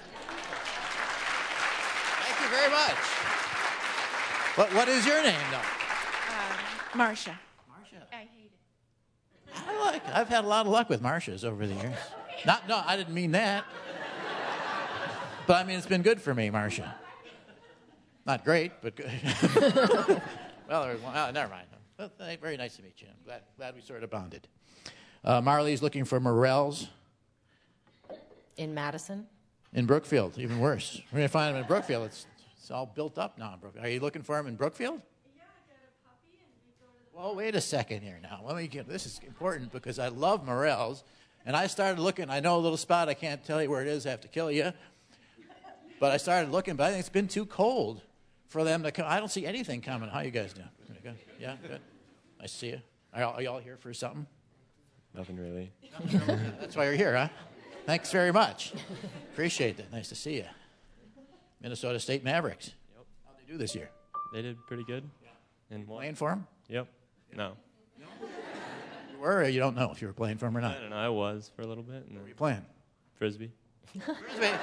Thank you very much. What is your name, though? Marcia. Marcia. I hate it. I've had a lot of luck with Marcias over the years. No, I didn't mean that. But I mean, it's been good for me, Marcia. Not great, but good. well, never mind. Well, very nice to meet you. Glad we sort of bonded. Marley's looking for morels. In Madison? In Brookfield, even worse. We're going to find them in Brookfield. It's all built up now in Brookfield. Are you looking for them in Brookfield? Yeah, I got a puppy and we go to the... Well, wait a second here now. This is important because I love morels. And I started looking. I know a little spot. I can't tell you where it is. I have to kill you. But I started looking, but I think it's been too cold for them to come. I don't see anything coming. How you guys doing? Good? Yeah, good. Nice to see you. Are y'all here for something? Nothing really. That's why you're here, huh? Thanks very much. Appreciate that. Nice to see you. Minnesota State Mavericks. Yep. How'd they do this year? They did pretty good. Yeah. And playing for them? Yep. No. You were, or you don't know if you were playing for them or not? I don't know. I was for a little bit. Where were you playing? Frisbee. Frisbee.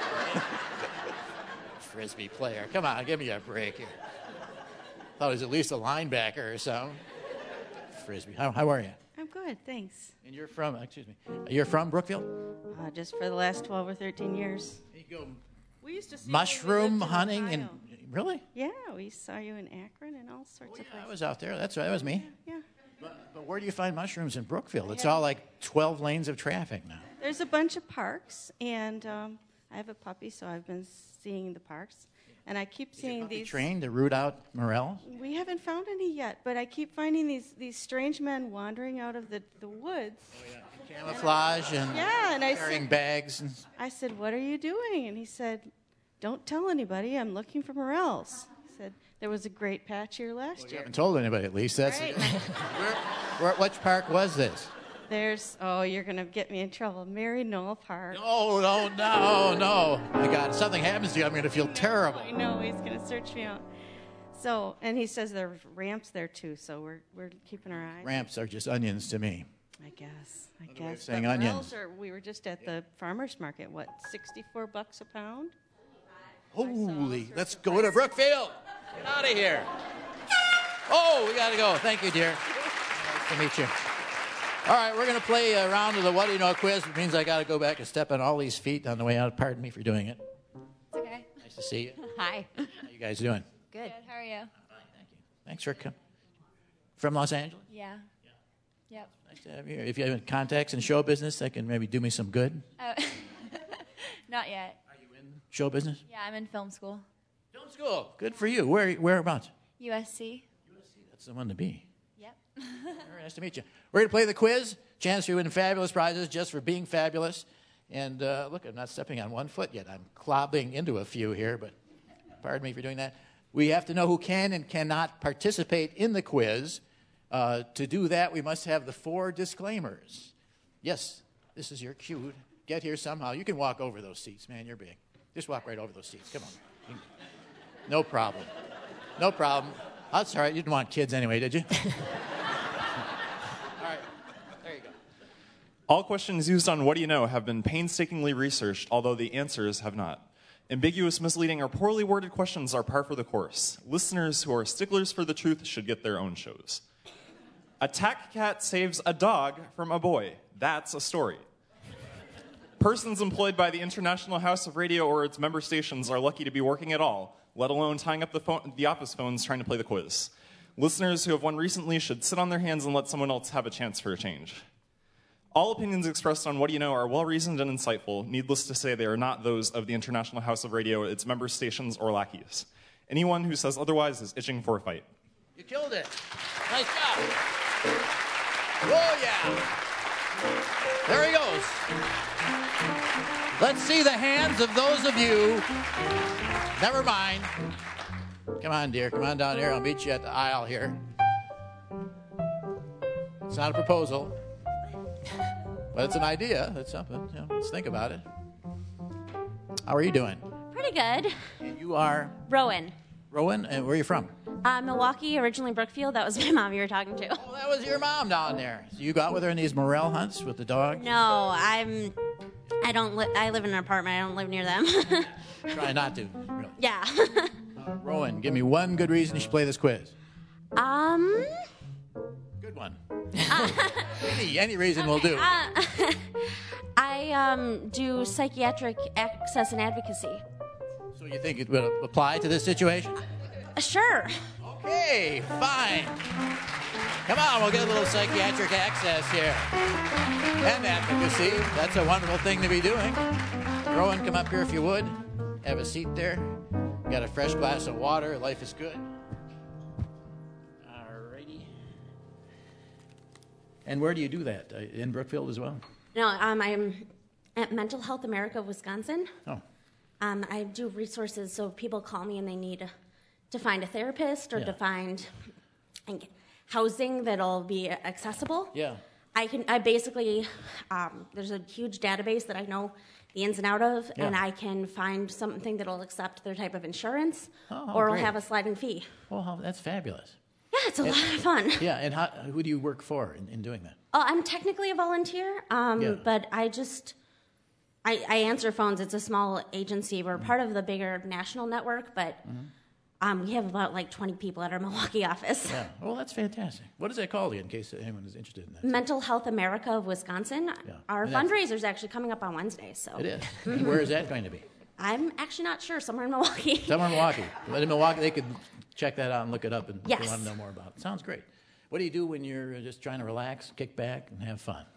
Frisbee player. Come on, give me a break here. Thought he was at least a linebacker or something. Frisbee. How are you? I'm good, thanks. And you're from, you're from Brookfield? Just for the last 12 or 13 years. You go We used to see mushroom hunting and really? Yeah, we saw you in Akron and all sorts of places. I was out there. That's right. That was me. Yeah. But where do you find mushrooms in Brookfield? It's all like 12 lanes of traffic now. There's a bunch of parks, and I have a puppy, so I've been seeing the parks. And I keep seeing these... trained to root out morels? We haven't found any yet, but I keep finding these strange men wandering out of the woods. Oh, yeah. Camouflage and carrying bags. And... I said, what are you doing? And he said, don't tell anybody. I'm looking for morels. He said, there was a great patch here last year. You haven't told anybody, at least. That's right. Which park was this? You're going to get me in trouble. Mary Knoll Park. No. My God, if something happens to you, I'm going to feel terrible. I know, he's going to search me out. So, and he says there are ramps there too, so we're keeping our eyes. Ramps are just onions to me. I guess. Saying onions. We were just at the farmer's market, $64 a pound? Holy, let's go to Brookfield. Get out of here. Oh, we got to go. Thank you, dear. Nice to meet you. All right, we're going to play a round of the What Do You Know quiz, which means I got to go back and step on all these feet on the way out. Pardon me for doing it. It's okay. Nice to see you. Hi. How you guys doing? Good. How are you? Thank you. Thanks for coming. From Los Angeles? Yeah. Yep. Nice to have you here. If you have contacts in show business, that can maybe do me some good. Oh. Not yet. Are you in show business? Yeah, I'm in film school. Film school. Good for you. Whereabouts? USC. That's the one to be. Yep. Very nice to meet you. We're going to play the quiz. Chance for you to win fabulous prizes just for being fabulous. And look, I'm not stepping on one foot yet. I'm clobbing into a few here, but pardon me for doing that. We have to know who can and cannot participate in the quiz. To do that, we must have the 4 disclaimers. Yes, this is your cue. Get here somehow. You can walk over those seats, man. You're big. Just walk right over those seats. Come on. No problem. No problem. That's all right. You didn't want kids anyway, did you? All right. There you go. All questions used on What Do You Know have been painstakingly researched, although the answers have not. Ambiguous, misleading, or poorly worded questions are par for the course. Listeners who are sticklers for the truth should get their own shows. A tack cat saves a dog from a boy. That's a story. Persons employed by the International House of Radio or its member stations are lucky to be working at all, let alone tying up the office phones trying to play the quiz. Listeners who have won recently should sit on their hands and let someone else have a chance for a change. All opinions expressed on What Do You Know are well-reasoned and insightful. Needless to say, they are not those of the International House of Radio, its member stations, or lackeys. Anyone who says otherwise is itching for a fight. You killed it. Nice job. Oh, yeah. There he goes. Let's see the hands of those of you. Never mind. Come on, dear. Come on down here. I'll meet you at the aisle here. It's not a proposal, but it's an idea. It's something. You know, let's think about it. How are you doing? Pretty good. And you are? Rowan. Rowan? And where are you from? Milwaukee, originally Brookfield. That was my mom you were talking to. Oh, that was your mom down there. So you go out with her in these morel hunts with the dog? No, I live in an apartment. I don't live near them. Try not to. Really. Yeah. Rowan, give me one good reason you should play this quiz. Good one. Any reason will do. I do psychiatric access and advocacy. So you think it would apply to this situation? Sure. Okay, fine. Come on, we'll get a little psychiatric access here. And advocacy. That's a wonderful thing to be doing. Rowan, come up here if you would. Have a seat there. Got a fresh glass of water. Life is good. Alrighty. And where do you do that? In Brookfield as well? No, I'm at Mental Health America of Wisconsin. Oh. I do resources, so people call me and they need to find a therapist or to find housing that'll be accessible. Yeah. I basically, there's a huge database that I know the ins and out of, and I can find something that'll accept their type of insurance, or great. will have a sliding fee. Well, that's fabulous. Yeah, it's a lot of fun. Yeah, and who do you work for in doing that? Oh, I'm technically a volunteer, but I answer phones. It's a small agency. We're part of the bigger national network, but we have about 20 people at our Milwaukee office. Yeah. Well, that's fantastic. What is that called again, in case anyone is interested in that? Mental Health America of Wisconsin. Yeah. Our fundraiser is actually coming up on Wednesday. So it is. And where is that going to be? I'm actually not sure. Somewhere in Milwaukee. Somewhere in Milwaukee. But in Milwaukee, they could check that out and look it up if Yes. they want to know more about it. Sounds great. What do you do when you're just trying to relax, kick back, and have fun?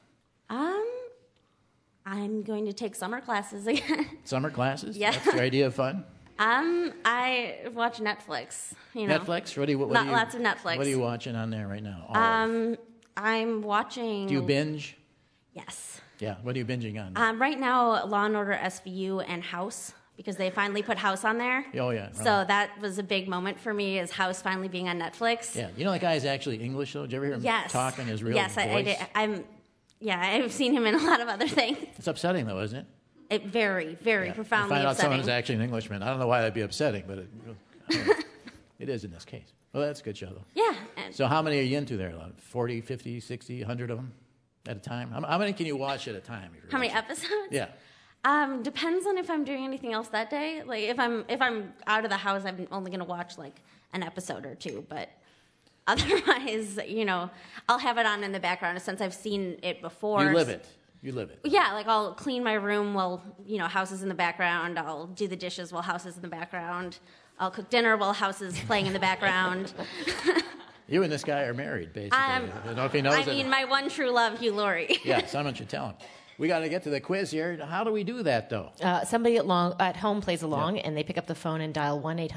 I'm going to take summer classes again. Summer classes? Yeah. That's your idea of fun? I watch Netflix. Netflix? Lots of Netflix. What are you watching on there right now? I'm watching. Do you binge? Yes. Yeah. What are you binging on? Right now, Law and Order SVU and House, because they finally put House on there. Oh, yeah. So that was a big moment for me, is House finally being on Netflix. Yeah. You know that guy is actually English, though? Did you ever hear him talk in his real voice? I've seen him in a lot of other things. It's upsetting, though, isn't it? It very, very profoundly find out upsetting. someone is actually an Englishman. I don't know why that'd be upsetting, but it is in this case. Well, that's a good show, though. Yeah. So how many are you into there? 40, 50, 60, 100 of them at a time? How many can you watch at a time? How many episodes? Yeah. Depends on if I'm doing anything else that day. Like if I'm out of the house, I'm only going to watch an episode or two. But otherwise, I'll have it on in the background since I've seen it before. You live it. Yeah, I'll clean my room while, House is in the background. I'll do the dishes while House is in the background. I'll cook dinner while House is playing in the background. You and this guy are married, basically. I don't know if he knows it. My one true love, Hugh Laurie. Yeah, someone should tell him. We got to get to the quiz here. How do we do that, though? Somebody at home plays along, and they pick up the phone and dial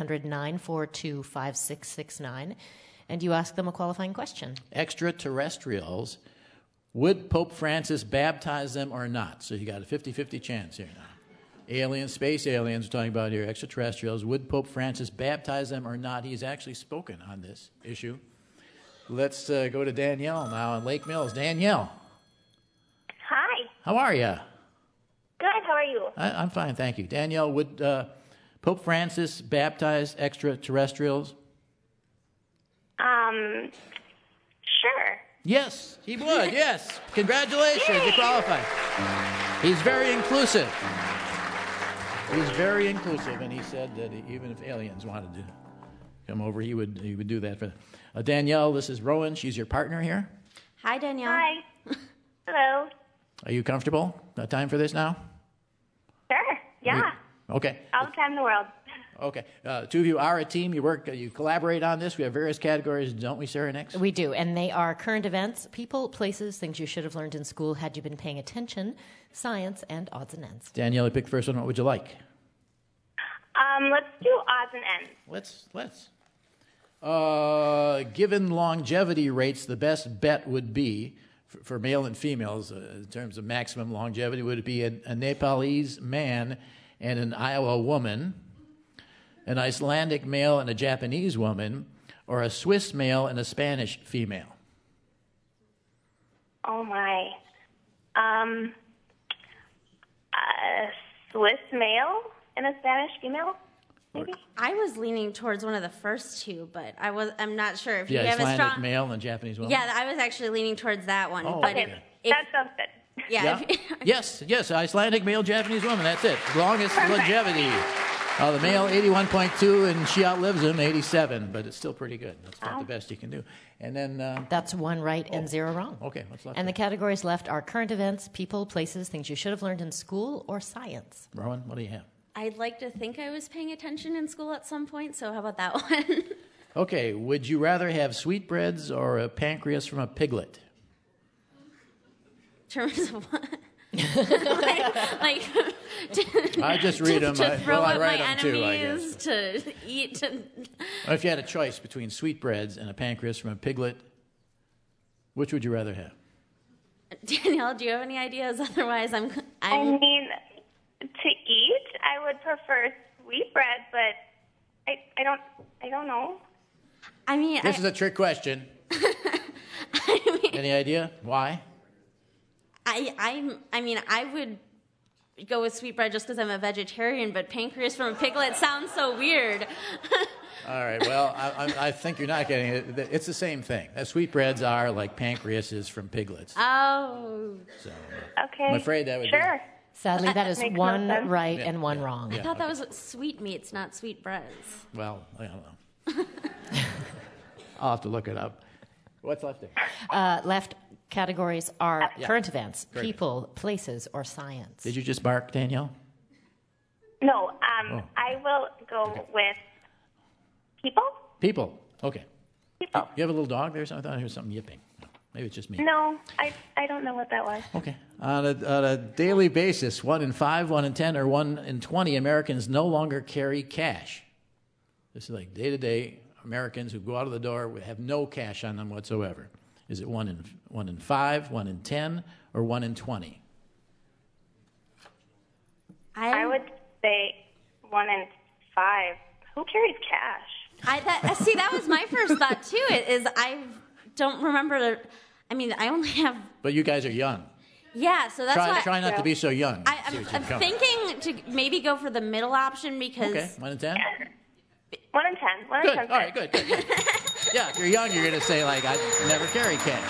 1-800-942-5669, and you ask them a qualifying question. Extraterrestrials. Would Pope Francis baptize them or not? So you got a 50-50 chance here now. Aliens, space aliens we're talking about here, extraterrestrials. Would Pope Francis baptize them or not? He's actually spoken on this issue. Let's go to Danielle now in Lake Mills. Danielle. Hi. How are you? Good. How are you? I'm fine, thank you. Danielle, would Pope Francis baptize extraterrestrials? Sure. Yes, he would, yes. Congratulations, you qualify. He's very inclusive. He's very inclusive, and he said that even if aliens wanted to come over, he would do that. For Danielle, this is Rowan. She's your partner here. Hi, Danielle. Hi. Hello. Are you comfortable? Got time for this now? Sure. Yeah. Okay. All the time in the world. Okay. Two of you are a team. You collaborate on this. We have various categories, don't we, Sarah, next? We do, and they are current events, people, places, things you should have learned in school had you been paying attention, science, and odds and ends. Danielle, you pick the first one. What would you like? Let's do odds and ends. Let's. Given longevity rates, the best bet would be, for male and females, in terms of maximum longevity, would it be a Nepalese man and an Iowa woman, an Icelandic male and a Japanese woman, or a Swiss male and a Spanish female? Oh, my. A Swiss male and a Spanish female, maybe? I was leaning towards one of the first two, but I'm not sure if you have Icelandic a strong male and a Japanese woman? Yeah, I was actually leaning towards that one. Oh, but okay. That sounds good. Yeah. Yes, Icelandic male, Japanese woman, that's it. Longest longevity. The male, 81.2, and she outlives him, 87, but it's still pretty good. That's about the best you can do. And then... That's one right and zero wrong. Okay, what's left? And the categories left are current events, people, places, things you should have learned in school, or science. Rowan, what do you have? I'd like to think I was paying attention in school at some point, so how about that one? Okay, would you rather have sweetbreads or a pancreas from a piglet? In terms of what? like I just read them. To throw I at write my them too, I enemies, guess. to eat. If you had a choice between sweetbreads and a pancreas from a piglet, which would you rather have? Danielle, do you have any ideas? Otherwise, I mean, to eat, I would prefer sweetbread, but I don't know. I mean, This is a trick question. Any idea why? I mean, I would go with sweetbread just because I'm a vegetarian, but pancreas from a piglet sounds so weird. All right. Well, I think you're not getting it. It's the same thing. Sweetbreads are like pancreases from piglets. Oh. So, okay. I'm afraid that would Sure. Sadly, that is Makes no one sense. right and one wrong. I thought that was sweetmeats, not sweetbreads. Well, I don't know. I'll have to look it up. What's left there? Left categories are Yeah. current events, Great. people, places, or science. Did you just bark, Danielle? No, Oh. I will go with people. People. Okay. People. You have a little dog there? I thought I heard something yipping. Maybe it's just me. No, I don't know what that was. Okay. On a daily basis, 1 in 5, 1 in 10, or 1 in 20 Americans no longer carry cash. This is like day-to-day Americans who go out of the door have no cash on them whatsoever. Is it 1 in 5, 1 in 10, or 1 in 20? I would say 1 in 5. Who carries cash? See, that was my first thought too. I don't remember. I mean, I only have. But you guys are young. Yeah, so that's why. Try not to be so young. I'm thinking to maybe go for the middle option because. Okay, 1 in 10? 1 in 10. 1 in Good. 10. All right, good. Yeah, if you're young, you're going to say, like, I never carry cash.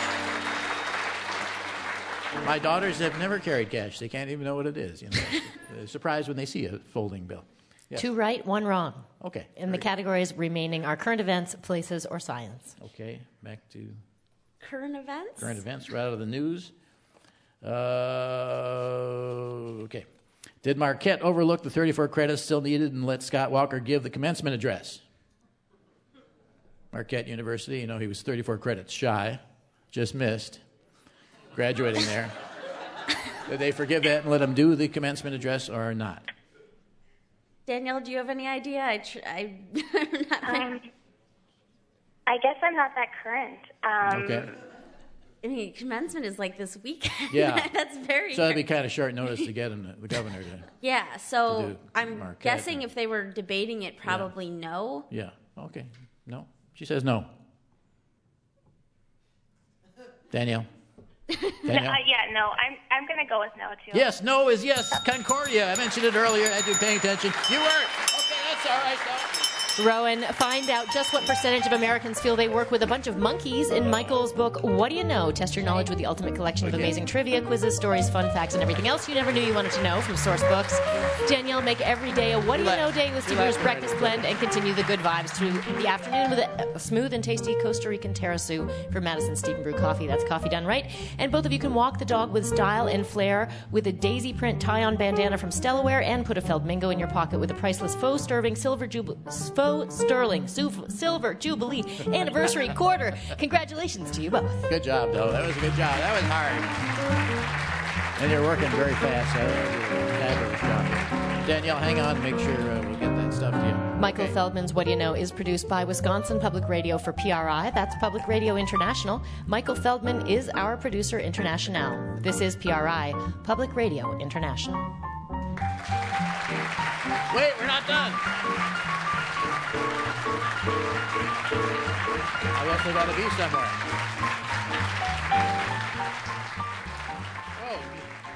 My daughters have never carried cash. They can't even know what it is. You know, they're surprised when they see a folding bill. Yes. 2 right, 1 wrong. Okay. And the categories remaining are current events, places, or science. Okay, back to current events. Current events right out of the news. Okay. Did Marquette overlook the 34 credits still needed and let Scott Walker give the commencement address? Marquette University, you know, he was 34 credits shy, just missed graduating there. Did they forgive that and let him do the commencement address or not? Danielle, do you have any idea? I guess I'm not that current. Okay. I mean, commencement is like this weekend. Yeah. That's very. So that'd be kind of short notice to get him, the governor, to. Yeah. So to do I'm Marquette. guessing if they were debating it, probably no. Yeah. Okay. No. She says no. Danielle. No, Danielle? no. I'm going to go with no too. Yes. No is yes. Concordia. I mentioned it earlier. I do paying attention. You weren't. Okay. That's all right. Rowan, find out just what percentage of Americans feel they work with a bunch of monkeys in Michael's book, What Do You Know? Test your knowledge with the ultimate collection of amazing trivia, quizzes, stories, fun facts, and everything else you never knew you wanted to know from source books. Danielle, make every day a What Do You Know day with Steve's Breakfast Blend and continue the good vibes through the afternoon with a smooth and tasty Costa Rican terrasu from Madison Stephen Brew Coffee. That's coffee done right. And both of you can walk the dog with style and flair with a daisy print tie-on bandana from Stellaware and put a Feldmingo in your pocket with a priceless faux sterling Silver Jubilee anniversary quarter. Congratulations to you both. Good job, though. That was a good job. That was hard. And you're working very fast. Fabulous job. Danielle, hang on. Make sure we'll get that stuff to you. Michael Feldman's What Do You Know is produced by Wisconsin Public Radio for PRI. That's Public Radio International. Michael Feldman is our producer international. This is PRI, Public Radio International. Wait, we're not done. I guess we got to be somewhere. Oh.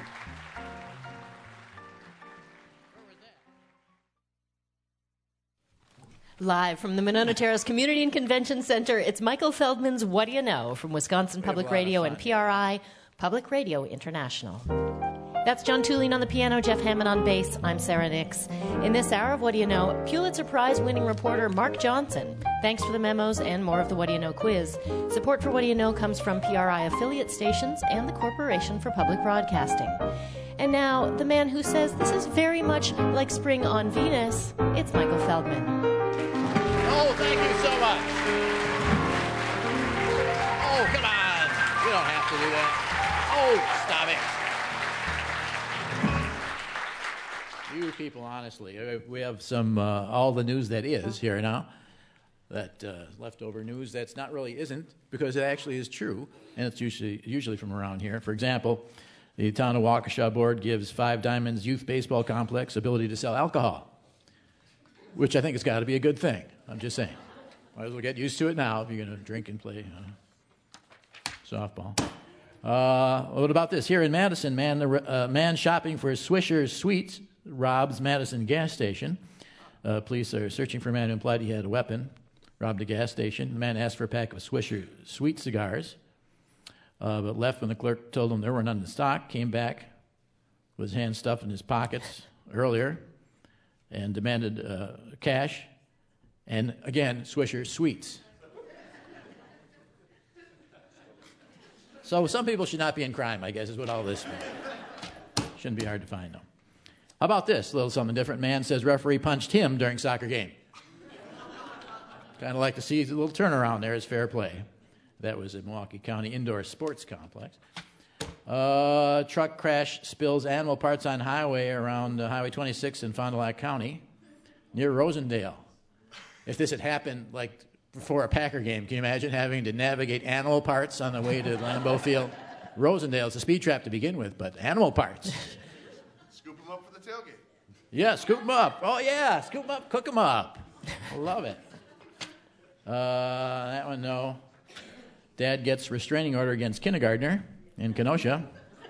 Live from the Monona Terrace Community and Convention Center, it's Michael Feldman's What Do You Know from Wisconsin Public Radio and PRI, Public Radio International. That's John Tulane on the piano, Jeff Hammond on bass. I'm Sarah Nix. In this hour of What Do You Know, Pulitzer Prize-winning reporter Mark Johnson. Thanks for the memos and more of the What Do You Know quiz. Support for What Do You Know comes from PRI affiliate stations and the Corporation for Public Broadcasting. And now, the man who says this is very much like spring on Venus, it's Michael Feldman. Oh, thank you so much. Oh, come on. You don't have to do that. Oh, stop it. You people, honestly, we have some, all the news that is here now. That leftover news that's not really isn't, because it actually is true, and it's usually from around here. For example, the town of Waukesha board gives Five Diamonds Youth Baseball Complex ability to sell alcohol, which I think has got to be a good thing. I'm just saying. Might as well get used to it now if you're going to drink and play softball. What about this? Here in Madison, man shopping for Swisher Sweets robs Madison gas station. Police are searching for a man who implied he had a weapon. Robbed a gas station. The man asked for a pack of Swisher Sweet cigars, but left when the clerk told him there were none in stock. Came back with his hands stuffed in his pockets earlier and demanded cash and, again, Swisher Sweets. So some people should not be in crime, I guess, is what all this means. Shouldn't be hard to find, though. How about this? A little something different. Man says referee punched him during soccer game. Kind of like to see a little turnaround there as fair play. That was at Milwaukee County Indoor Sports Complex. Truck crash spills animal parts on highway around Highway 26 in Fond du Lac County near Rosendale. If this had happened like before a Packer game, can you imagine having to navigate animal parts on the way to Lambeau Field? Rosendale is a speed trap to begin with, but animal parts. Scoop them up for the tailgate. Yeah, scoop them up. Oh, yeah, scoop them up, cook them up. I love it. That one, no. Dad gets restraining order against kindergartner in Kenosha.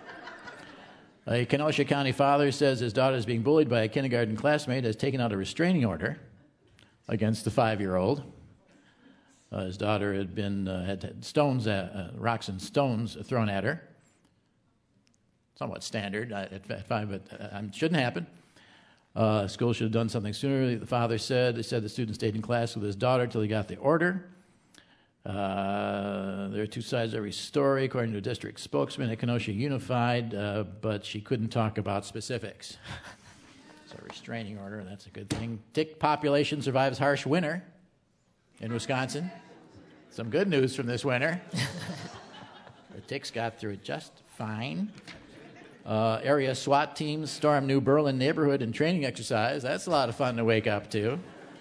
A Kenosha County father says his daughter is being bullied by a kindergarten classmate, has taken out a restraining order against the 5-year-old. His daughter had had stones, rocks and stones thrown at her. Somewhat standard at 5, but shouldn't happen. School should have done something sooner, the father said. They said the student stayed in class with his daughter until he got the order. There are two sides to every story, according to a district spokesman at Kenosha Unified, but she couldn't talk about specifics. So restraining order, that's a good thing. Tick population survives harsh winter in Wisconsin. Some good news from this winter. The ticks got through it just fine. Area SWAT teams storm New Berlin neighborhood and training exercise. That's a lot of fun to wake up to.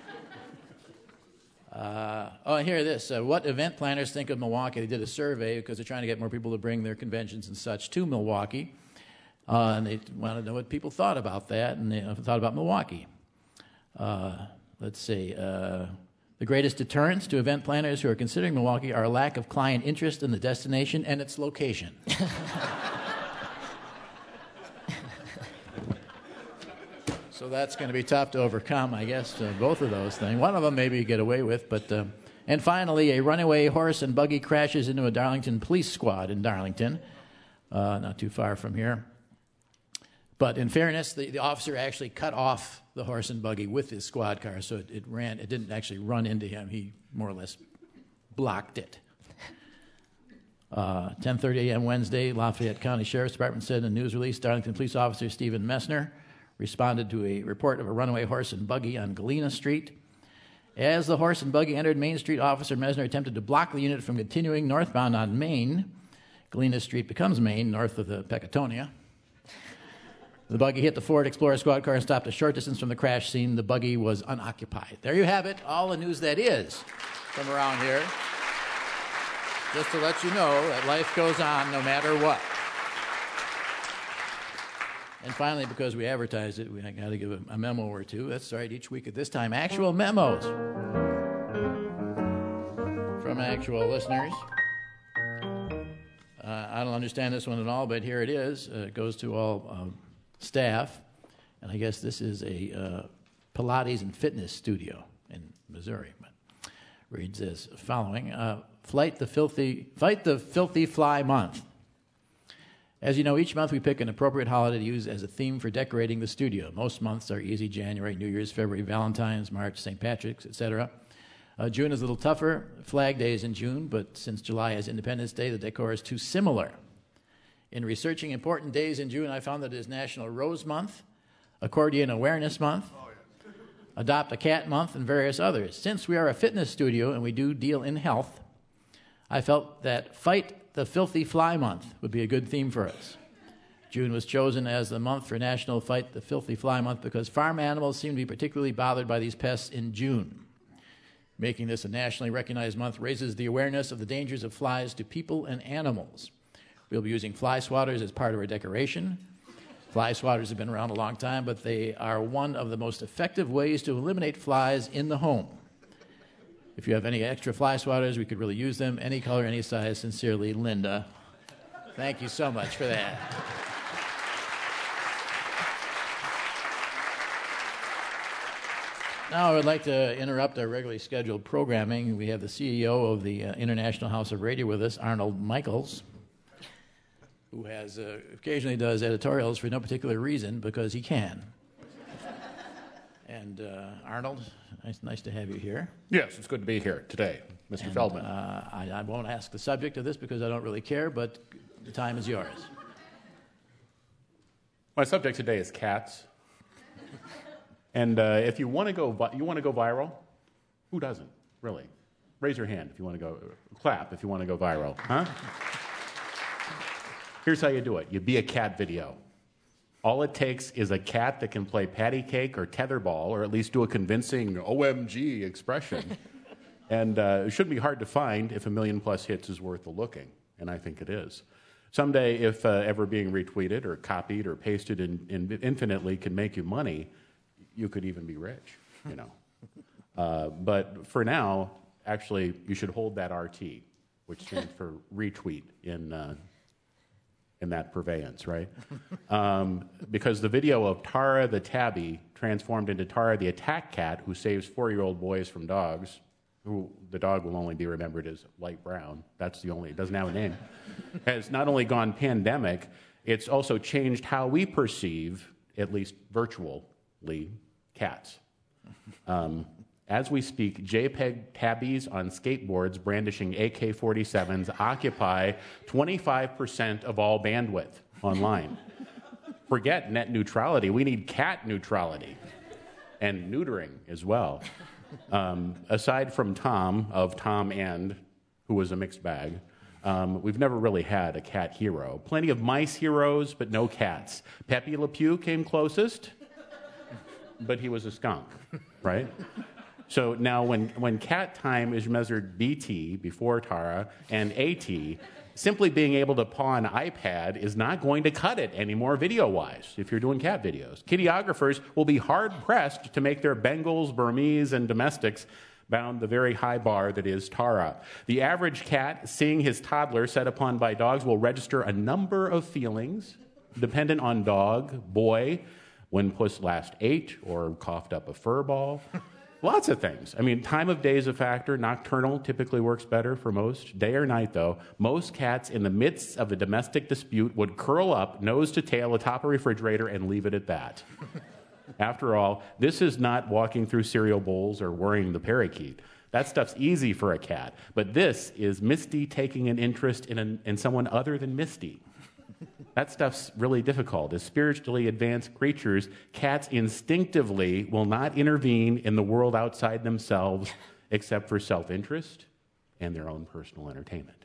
And hear this. What event planners think of Milwaukee? They did a survey because they're trying to get more people to bring their conventions and such to Milwaukee. And they wanted to know what people thought about that, and they thought about Milwaukee. Let's see. The greatest deterrents to event planners who are considering Milwaukee are a lack of client interest in the destination and its location. So that's going to be tough to overcome, I guess, both of those things. One of them maybe you get away with, but... And finally, a runaway horse and buggy crashes into a Darlington police squad in Darlington, not too far from here. But in fairness, the officer actually cut off the horse and buggy with his squad car, so it didn't actually run into him. He more or less blocked it. 10:30 a.m. Wednesday, Lafayette County Sheriff's Department said in a news release, Darlington police officer Stephen Messner responded to a report of a runaway horse and buggy on Galena Street. As the horse and buggy entered Main Street, Officer Messner attempted to block the unit from continuing northbound on Main. Galena Street becomes Main, north of the Pecatonia. The buggy hit the Ford Explorer squad car and stopped a short distance from the crash scene. The buggy was unoccupied. There you have it, all the news that is from around here. Just to let you know that life goes on no matter what. And finally, because we advertised it, I got to give a memo or two. That's right, each week at this time, actual memos from actual listeners. I don't understand this one at all, but here it is. It goes to all staff. And I guess this is a Pilates and fitness studio in Missouri. But reads as following. Fight the Filthy Fly Month. As you know, each month we pick an appropriate holiday to use as a theme for decorating the studio. Most months are easy: January, New Year's, February, Valentine's, March, St. Patrick's, etc. June is a little tougher. Flag Day is in June, but since July has Independence Day, the decor is too similar. In researching important days in June, I found that it is National Rose Month, Accordion Awareness Month, Adopt a Cat Month, and various others. Since we are a fitness studio and we do deal in health, I felt that Fight the Filthy Fly Month would be a good theme for us. June was chosen as the month for National Fight the Filthy Fly Month because farm animals seem to be particularly bothered by these pests in June. Making this a nationally recognized month raises the awareness of the dangers of flies to people and animals. We'll be using fly swatters as part of our decoration. Fly swatters have been around a long time, but they are one of the most effective ways to eliminate flies in the home. If you have any extra fly swatters, we could really use them. Any color, any size. Sincerely, Linda. Thank you so much for that. Now I would like to interrupt our regularly scheduled programming. We have the CEO of the International House of Radio with us, Arnold Michaels, who has occasionally does editorials for no particular reason because he can. And Arnold, nice to have you here. Yes, it's good to be here today, Mr. Feldman. I won't ask the subject of this because I don't really care, but the time is yours. My subject today is cats. And if you want to go viral, who doesn't, really? Raise your hand if you want to go, clap if you want to go viral, huh? Here's how you do it. You be a cat video. All it takes is a cat that can play patty cake or tetherball, or at least do a convincing OMG expression. And it shouldn't be hard to find if 1 million plus hits is worth the looking, and I think it is. Someday, if ever being retweeted or copied or pasted infinitely can make you money, you could even be rich, you know. But for now, actually, you should hold that RT, which stands for retweet in that purveyance, right? Because the video of Tara the tabby transformed into Tara the attack cat who saves 4-year-old boys from dogs, who the dog will only be remembered as light brown, that's the only, it doesn't have a name, has not only gone pandemic, it's also changed how we perceive, at least virtually, cats. As we speak, JPEG tabbies on skateboards brandishing AK-47s occupy 25% of all bandwidth online. Forget net neutrality. We need cat neutrality and neutering as well. Aside from Tom, of Tom and, who was a mixed bag, we've never really had a cat hero. Plenty of mice heroes, but no cats. Pepe Le Pew came closest, but he was a skunk, right? So now when cat time is measured BT, before Tara, and AT, simply being able to paw an iPad is not going to cut it anymore video-wise if you're doing cat videos. Kitty-ographers will be hard-pressed to make their Bengals, Burmese, and domestics bound the very high bar that is Tara. The average cat, seeing his toddler set upon by dogs, will register a number of feelings dependent on dog, boy, when puss last ate or coughed up a fur ball. Lots of things. I mean, time of day is a factor. Nocturnal typically works better for most. Day or night, though, most cats in the midst of a domestic dispute would curl up, nose to tail, atop a refrigerator and leave it at that. After all, this is not walking through cereal bowls or worrying the parakeet. That stuff's easy for a cat. But this is Misty taking an interest in someone other than Misty. That stuff's really difficult. As spiritually advanced creatures, cats instinctively will not intervene in the world outside themselves except for self-interest and their own personal entertainment.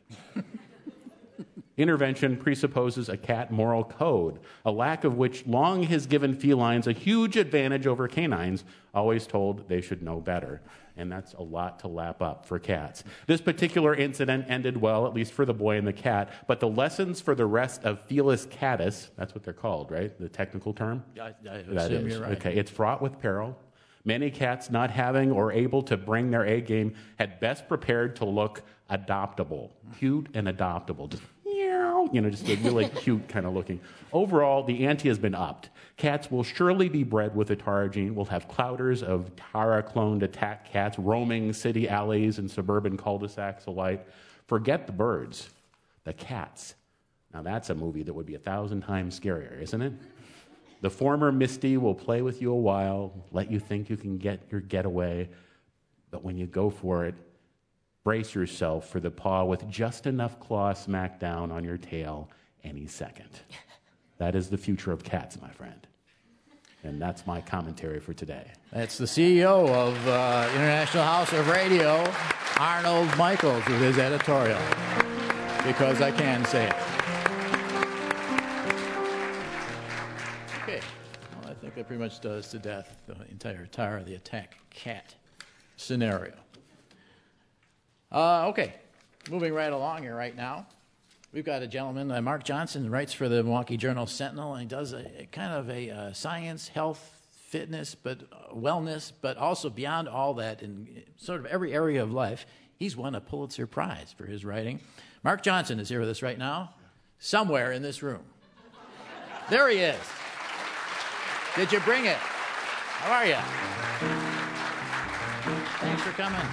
Intervention presupposes a cat moral code, a lack of which long has given felines a huge advantage over canines, always told they should know better. And that's a lot to lap up for cats. This particular incident ended well, at least for the boy and the cat, but the lessons for the rest of Felis catus, that's what they're called, right? The technical term? I assume you're right. Okay, it's fraught with peril. Many cats not having or able to bring their A game had best prepared to look adoptable, cute and adoptable. Just just a really cute kind of looking. Overall, the ante has been upped. Cats will surely be bred with a Tara gene. We'll have clouders of Tara-cloned attack cats roaming city alleys and suburban cul-de-sacs alike. Forget the birds, the cats. Now that's a movie that would be 1,000 times scarier, isn't it? The former Misty will play with you a while, let you think you can get your getaway, but when you go for it, brace yourself for the paw with just enough claw smack down on your tail any second. That is the future of cats, my friend. And that's my commentary for today. That's the CEO of International House of Radio, Arnold Michaels, with his editorial. Because I can say it. Okay. Well, I think that pretty much does to death the entire Tower of the Attack cat scenario. Okay. Moving right along here right now. We've got a gentleman, Mark Johnson, writes for the Milwaukee Journal Sentinel, and he does a kind of a science, health, fitness, but wellness, but also beyond all that, in sort of every area of life. He's won a Pulitzer Prize for his writing. Mark Johnson is here with us right now, somewhere in this room. There he is. Did you bring it? How are you? Thanks for coming.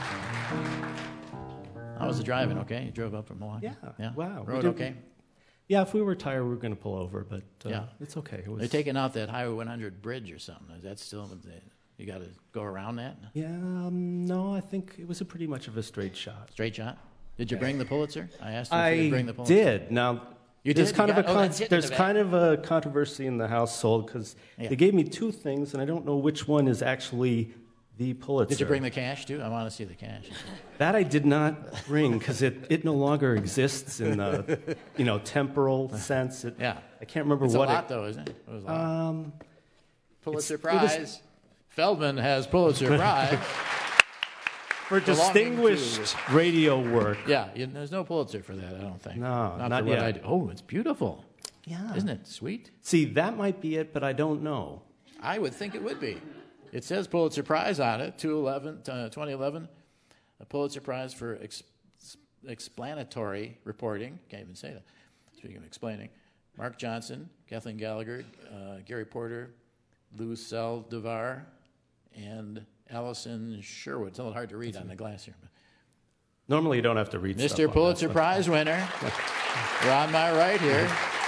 How was the driving? Okay, you drove up from Milwaukee. Yeah. Wow. Road okay? Yeah. If we were tired, we were going to pull over, but it's okay. They're taking out that Highway 100 bridge or something. Is that still? You got to go around that? Yeah. No, I think it was pretty much of a straight shot. Straight shot. Did you bring the Pulitzer? I asked you if you bring the Pulitzer. I did. Now, there's kind of a controversy in the household because they gave me two things, and I don't know which one is actually the Pulitzer. Did you bring the cash, too? I want to see the cash. That I did not bring because it no longer exists in the temporal sense. I can't remember it's what a lot, though, isn't it? It was a lot. Pulitzer Prize. Feldman has Pulitzer Prize. For distinguished radio work. Yeah, there's no Pulitzer for that, I don't think. No, not for yet. what I do. Oh, it's beautiful. Yeah. Isn't it sweet? See, that might be it, but I don't know. I would think it would be. It says Pulitzer Prize on it, 2011, a Pulitzer Prize for explanatory reporting. Can't even say that. Speaking of explaining, Mark Johnson, Kathleen Gallagher, Gary Porter, Lucille Devar, and Allison Sherwood. It's a little hard to read on the glass here. Normally you don't have to read Mr. Pulitzer Prize winner. You're on my right here.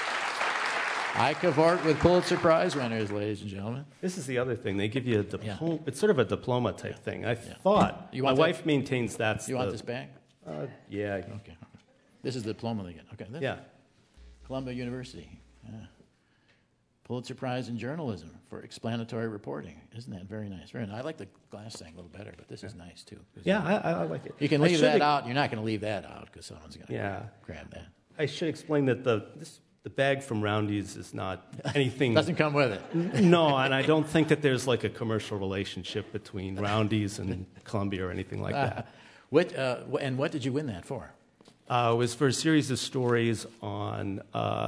I cavort with Pulitzer Prize winners, ladies and gentlemen. This is the other thing. They give you a diploma. It's sort of a diploma type thing. I thought. My wife maintains that's You want this back? Yeah. Okay. This is the diploma they get. Okay. Yeah. Columbia University. Yeah. Pulitzer Prize in Journalism for explanatory reporting. Isn't that very nice? Very nice. I like the glass thing a little better, but this is nice, too. Yeah, I like it. You can leave that out. You're not going to leave that out because someone's going to grab that. I should explain that the bag from Roundy's is not anything. Doesn't come with it. No, and I don't think that there's like a commercial relationship between Roundy's and Columbia or anything like that. And what did you win that for? It was for a series of stories on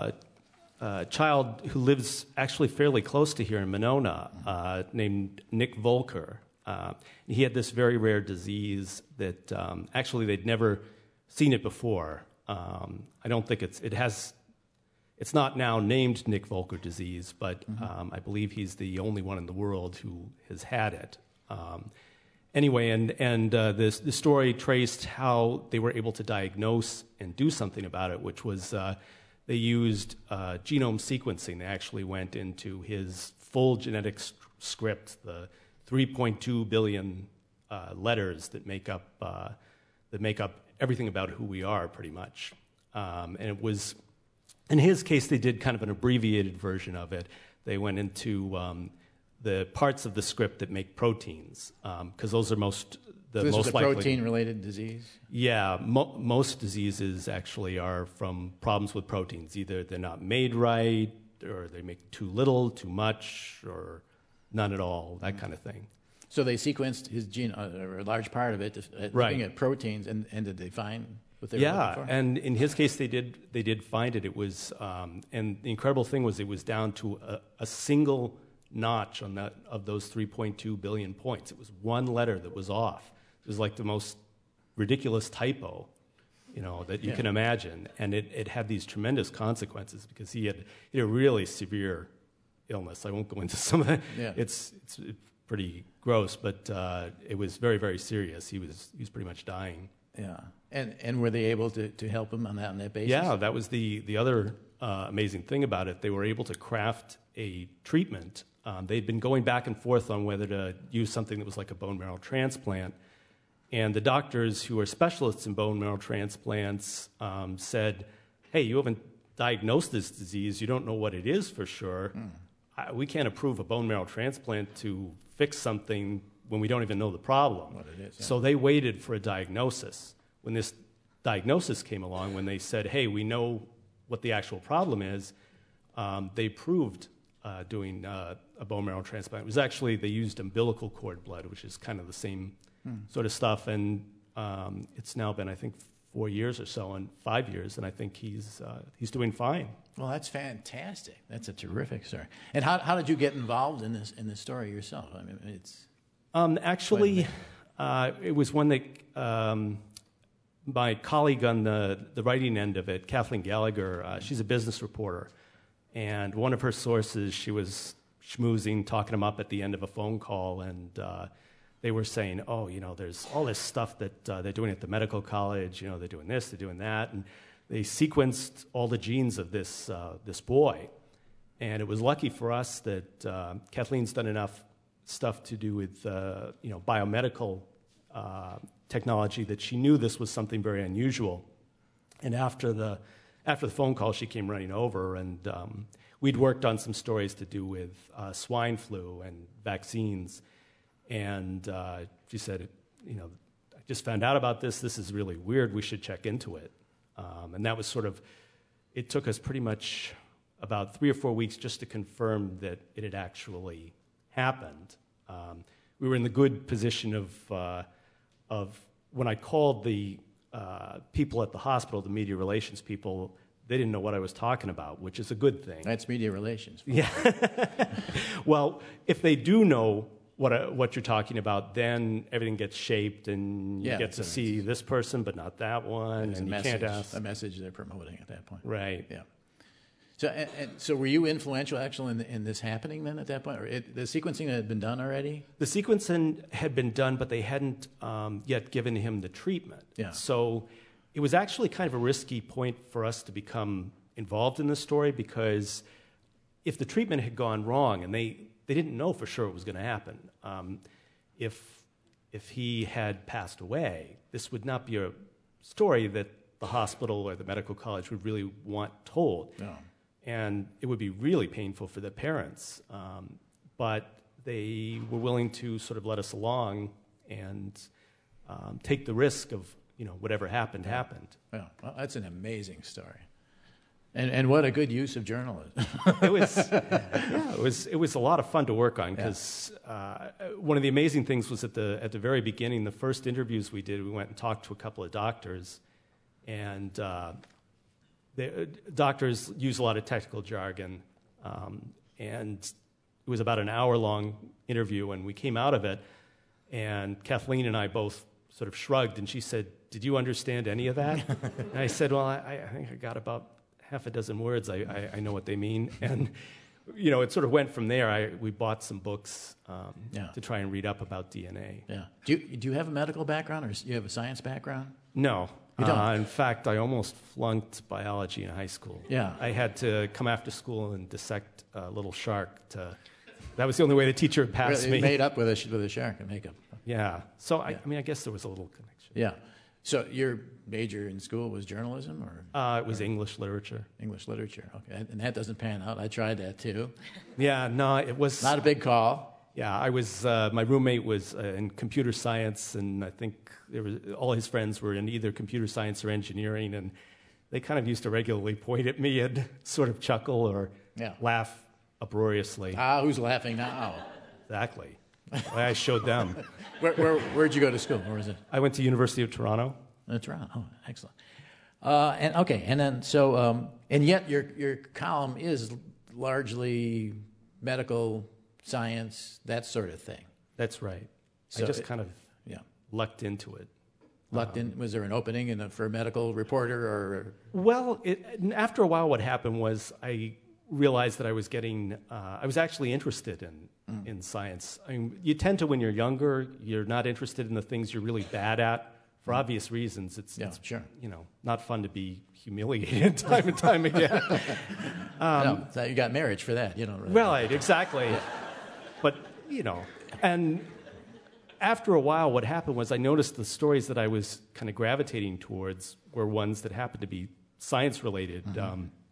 a child who lives actually fairly close to here in Monona, named Nick Volker. He had this very rare disease that actually they'd never seen it before. I don't think it's not now named Nick Volker disease, but I believe he's the only one in the world who has had it. Anyway, and the story traced how they were able to diagnose and do something about it, which was they used genome sequencing. They actually went into his full genetic script, the 3.2 billion letters that make up everything about who we are, pretty much. And it was, in his case, they did kind of an abbreviated version of it. They went into the parts of the script that make proteins, because those are most likely. This is a protein-related disease? Yeah, most diseases actually are from problems with proteins. Either they're not made right, or they make too little, too much, or none at all, that kind of thing. So they sequenced his gene, or a large part of it, looking at proteins, and did they find what they were looking for? Yeah, and in his case, they did find it. It was, and the incredible thing was, it was down to a single notch on that of those 3.2 billion points. It was one letter that was off. It was like the most ridiculous typo, that you can imagine, and it had these tremendous consequences because he had a really severe illness. I won't go into some of it. Yeah. It's pretty gross, but it was very, very serious. He was pretty much dying. Yeah, and were they able to help him on that basis? Yeah, that was the other amazing thing about it. They were able to craft a treatment. They'd been going back and forth on whether to use something that was like a bone marrow transplant. And the doctors who are specialists in bone marrow transplants said, hey, you haven't diagnose this disease, you don't know what it is for sure. We can't approve a bone marrow transplant to fix something when we don't even know the problem. What it is, yeah. So they waited for a diagnosis. When this diagnosis came along, when they said, hey, we know what the actual problem is, they approved doing a bone marrow transplant. It was actually, they used umbilical cord blood, which is kind of the same sort of stuff. And it's now been, I think, 4 years or so, and 5 years, and I think he's doing fine. Well, that's fantastic. That's a terrific story. And how did you get involved in this story yourself? I mean, it's actually, it was one that my colleague on the writing end of it, Kathleen Gallagher, she's a business reporter, and one of her sources, she was schmoozing, talking them up at the end of a phone call, and they were saying, oh, there's all this stuff that they're doing at the medical college, they're doing this, they're doing that, and they sequenced all the genes of this boy. And it was lucky for us that Kathleen's done enough stuff to do with biomedical technology that she knew this was something very unusual. And after the phone call, she came running over, and we'd worked on some stories to do with swine flu and vaccines. And she said, I just found out about this. This is really weird. We should check into it. And that was it took us pretty much about 3 or 4 weeks just to confirm that it had actually happened. We were in the good position of when I called the people at the hospital, the media relations people, they didn't know what I was talking about, which is a good thing. That's media relations. Yeah. Well, if they do know what you're talking about, then everything gets shaped, and you get to see this person, but not that one, and you can't ask. A message they're promoting at that point. Right. Yeah. So were you influential, actually, in this happening then at that point? Or the sequencing had been done already? The sequencing had been done, but they hadn't yet given him the treatment. Yeah. So it was actually kind of a risky point for us to become involved in this story, because if the treatment had gone wrong, and they didn't know for sure it was going to happen. If he had passed away, this would not be a story that the hospital or the medical college would really want told. No. And it would be really painful for the parents. But they were willing to sort of let us along and take the risk of, whatever happened. Well, that's an amazing story. And what a good use of journalism. It was a lot of fun to work on, because one of the amazing things was at the very beginning, the first interviews we did, we went and talked to a couple of doctors, and doctors use a lot of technical jargon, and it was about an hour-long interview, and we came out of it, and Kathleen and I both sort of shrugged, and she said, "Did you understand any of that?" And I said, "Well, I think I got about half a dozen words. I know what they mean." And, it sort of went from there. We bought some books to try and read up about DNA. Yeah. Do you have a medical background, or do you have a science background? No. You don't? In fact, I almost flunked biology in high school. Yeah. I had to come after school and dissect a little shark. That was the only way the teacher would pass me. Made up with a shark and makeup. Yeah. So, I guess there was a little connection. Yeah. So your major in school was journalism, or? It was English literature. English literature, okay. And that doesn't pan out. I tried that too. Yeah, no, it was... Not a big call. Yeah, I was. My roommate was in computer science, and I think all his friends were in either computer science or engineering, and they kind of used to regularly point at me and sort of chuckle or laugh uproariously. Who's laughing now? Exactly. I showed them. Where'd you go to school? Where was it? I went to University of Toronto. Toronto. Oh, excellent. And yet your column is largely medical science, that sort of thing. That's right. So I just kind of lucked into it. Lucked in? Was there an opening for a medical reporter? Or? Well, after a while, what happened was I realized that I was actually interested in science. I mean, you tend to, when you're younger, you're not interested in the things you're really bad at. For obvious reasons, it's sure. Not fun to be humiliated time and time again. No, you got marriage for that, Really. Right, exactly. Yeah. But, and after a while, what happened was I noticed the stories that I was kind of gravitating towards were ones that happened to be science-related.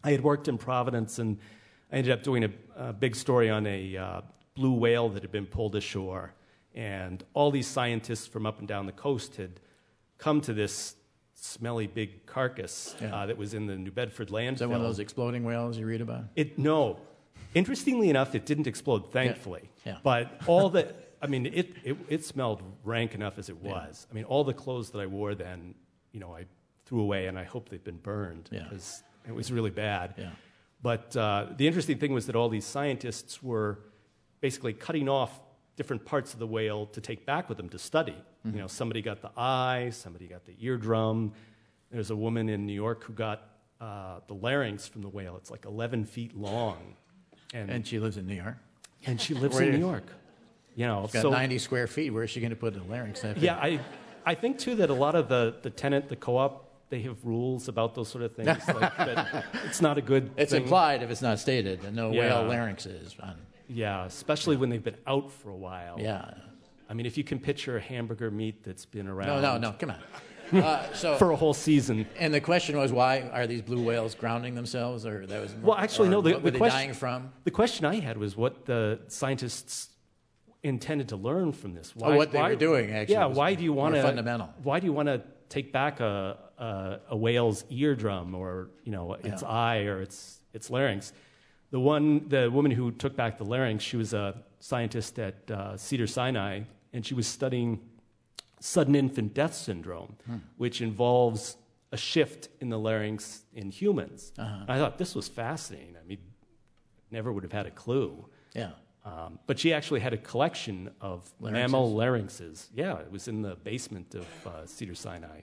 I had worked in Providence, and I ended up doing a big story on a blue whale that had been pulled ashore. And all these scientists from up and down the coast had come to this smelly big carcass that was in the New Bedford landfill. Is that one of those exploding whales you read about? No. Interestingly enough, it didn't explode, thankfully. Yeah. But all the, I mean, it smelled rank enough as it was. I mean, all the clothes that I wore then, I threw away, and I hope they've been burned because it was really bad. Yeah. But the interesting thing was that all these scientists were basically cutting off different parts of the whale to take back with them to study. Mm-hmm. Somebody got the eye, somebody got the eardrum. There's a woman in New York who got the larynx from the whale. It's like 11 feet long. And she lives in New York? And she lives in New York. She's got 90 square feet. Where is she going to put the larynx? Yeah, I think, too, that a lot of the co-op, they have rules about those sort of things. Like that it's not a good It's thing. implied if it's not stated, and no whale larynx is. Yeah, especially when they've been out for a while. Yeah. I mean, if you can picture a hamburger meat that's been around. No, come on. For a whole season. And the question was, why are these blue whales grounding themselves? Or that was well, actually, no. What were the they question, dying from? The question I had was what the scientists intended to learn from this. Why, what they were doing, actually. Yeah, why do you want to fundamental? Why do you want to take back a whale's eardrum or its eye or its larynx? The woman who took back the larynx, she was a scientist at Cedars-Sinai, and she was studying sudden infant death syndrome, which involves a shift in the larynx in humans. I thought this was fascinating. I mean, never would have had a clue. Yeah. But she actually had a collection of mammal larynxes. Yeah, it was in the basement of Cedars-Sinai.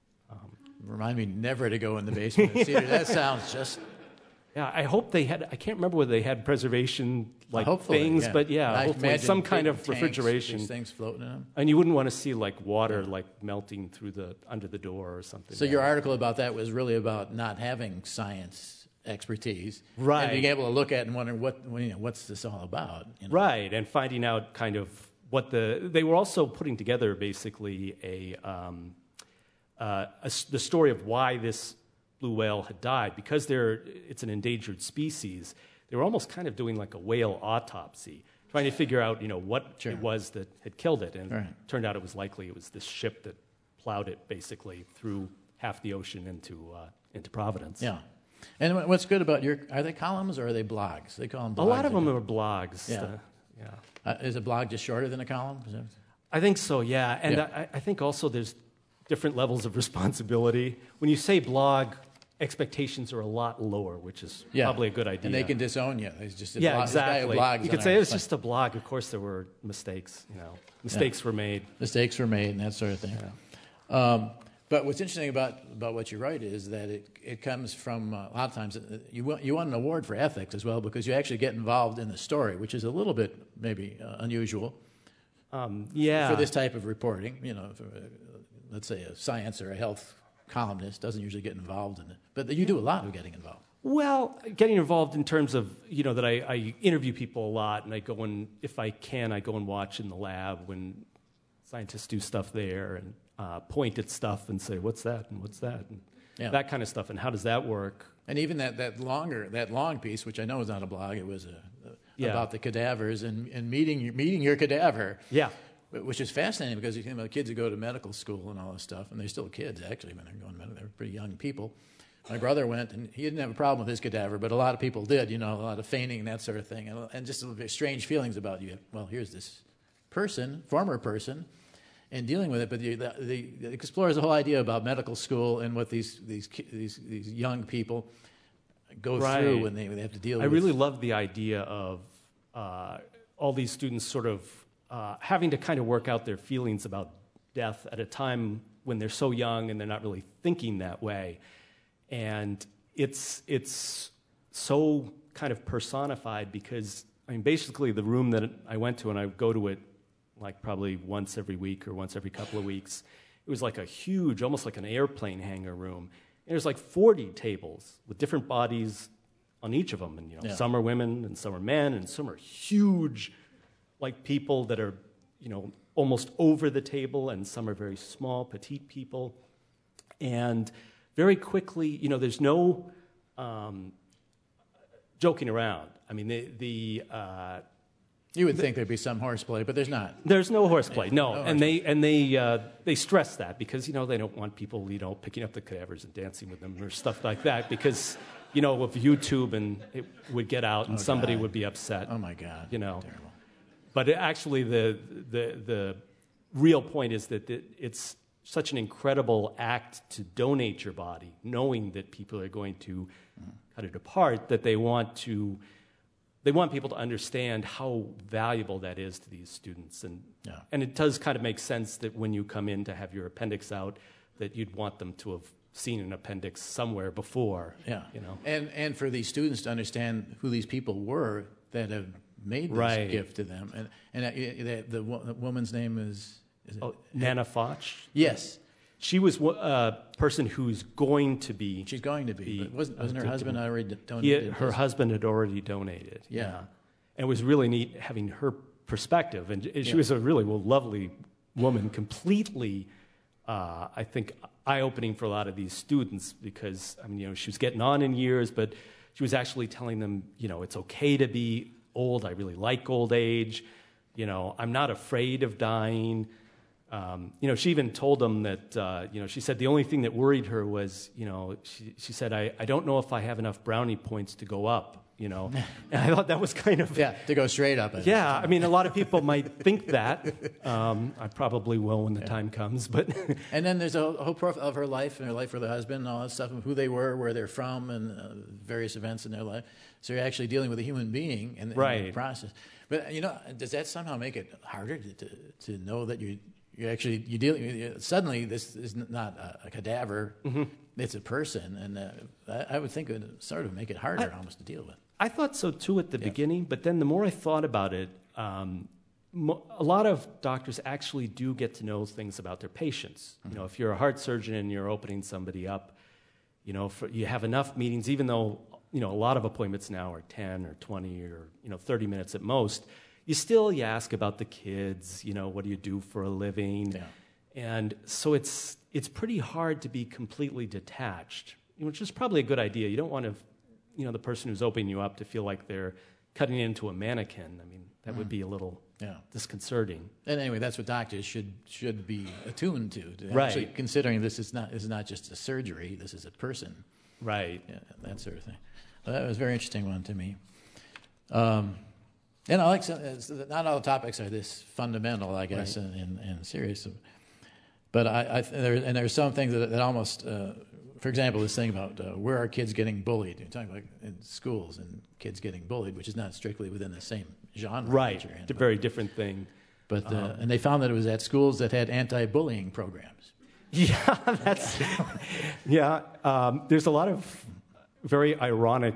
Remind me never to go in the basement of Cedars. That sounds just... Yeah, I hope they had. I can't remember whether they had preservation hopefully, things, but hopefully some kind of tanks, refrigeration. These things floating in them. And you wouldn't want to see water melting through under the door or something. So your article about that was really about not having science expertise, right? And being able to look at it and wonder what's this all about, right? And finding out kind of what they were also putting together basically the story of why this blue whale had died. Because it's an endangered species, they were almost kind of doing like a whale autopsy, trying to figure out what it was that had killed it. And it turned out it was this ship that plowed it basically through half the ocean into Providence. Yeah. And what's good about are they columns or are they blogs? They call them blogs. A lot of them are blogs. Yeah. Is a blog just shorter than a column? I think so, yeah. And I think also there's different levels of responsibility. When you say blog, expectations are a lot lower, which is probably a good idea. And they can disown you. It's just exactly. This guy who blogs you could say it was just a blog. Of course, there were mistakes. Mistakes were made. Mistakes were made, and that sort of thing. Yeah. But what's interesting about what you write is that it comes from a lot of times you won an award for ethics as well because you actually get involved in the story, which is a little bit maybe unusual. For this type of reporting, let's say a science or a health columnist doesn't usually get involved in it, but you do a lot of getting involved. Well, getting involved in terms of that I interview people a lot, and I go and if I can, I go and watch in the lab when scientists do stuff there and point at stuff and say what's that and what's that and that kind of stuff and how does that work. And even that long piece, which I know is not a blog, it was about the cadavers and meeting your cadaver. Yeah. Which is fascinating because kids who go to medical school and all this stuff, and they're still kids actually when they're going to medical, they're pretty young people. My brother went, and he didn't have a problem with his cadaver, but a lot of people did, a lot of feigning and that sort of thing, and just strange feelings about you. Well, here's this former person, and dealing with it, but it explores the whole idea about medical school and what these young people go through when they have to deal with it. I really love the idea of all these students sort of having to kind of work out their feelings about death at a time when they're so young and they're not really thinking that way. And it's so kind of personified because, basically the room that I went to, and I go to it like probably once every week or once every couple of weeks, it was like a huge, almost like an airplane hangar room. And there's like 40 tables with different bodies on each of them. And, some are women and some are men and some are huge, like people that are, almost over the table, and some are very small, petite people. And very quickly, there's no joking around. I mean, you would think there'd be some horseplay, but there's not. There's no horseplay, no. No And they stress that because they don't want people picking up the cadavers and dancing with them or stuff like that because of YouTube and it would get out and somebody would be upset. Oh my God! Terrible. But actually, the real point is that it's such an incredible act to donate your body, knowing that people are going to cut it apart, that they want people to understand how valuable that is to these students. And it does kind of make sense that when you come in to have your appendix out, that you'd want them to have seen an appendix somewhere before. Yeah. And for these students to understand who these people were that have made this gift to them. And the woman's name is Nana Foch? Yes. She was a person who's going to be. She's going to be. But wasn't her husband already donated? Her husband had already donated. Yeah. And it was really neat having her perspective. And she was a really lovely woman, completely, I think, eye-opening for a lot of these students because, she was getting on in years, but she was actually telling them, it's okay to be old. I really like old age. I'm not afraid of dying. She even told them that, she said the only thing that worried her was, she said, I don't know if I have enough brownie points to go up, And I thought that was kind of... Yeah, to go straight up. Yeah, a lot of people might think that. I probably will when the time comes, but... And then there's a whole profile of her life and her life with her husband and all that stuff, and who they were, where they're from, and various events in their life. So you're actually dealing with a human being in the process. But, does that somehow make it harder to know that you're dealing. Suddenly, this is not a cadaver; it's a person, and I would think it would sort of make it harder almost to deal with. I thought so too at the beginning, but then the more I thought about it, a lot of doctors actually do get to know things about their patients. If you're a heart surgeon and you're opening somebody up, you have enough meetings, even though a lot of appointments now are 10 or 20 or 30 minutes at most. You ask about the kids, what do you do for a living? Yeah. And so it's pretty hard to be completely detached, which is probably a good idea. You don't want to, the person who's opening you up to feel like they're cutting into a mannequin. That would be a little disconcerting. And anyway, that's what doctors should be attuned to right. Actually considering this is not just a surgery, this is a person. Right. Yeah, that sort of thing. Well, that was a very interesting one to me. And I like not all topics are this fundamental, I guess, and serious. But there's some things that almost, for example, this thing about where are kids getting bullied? You're talking about in schools and kids getting bullied, which is not strictly within the same genre. Right, it's a very different thing. But and they found that it was at schools that had anti-bullying programs. Yeah, there's a lot of very ironic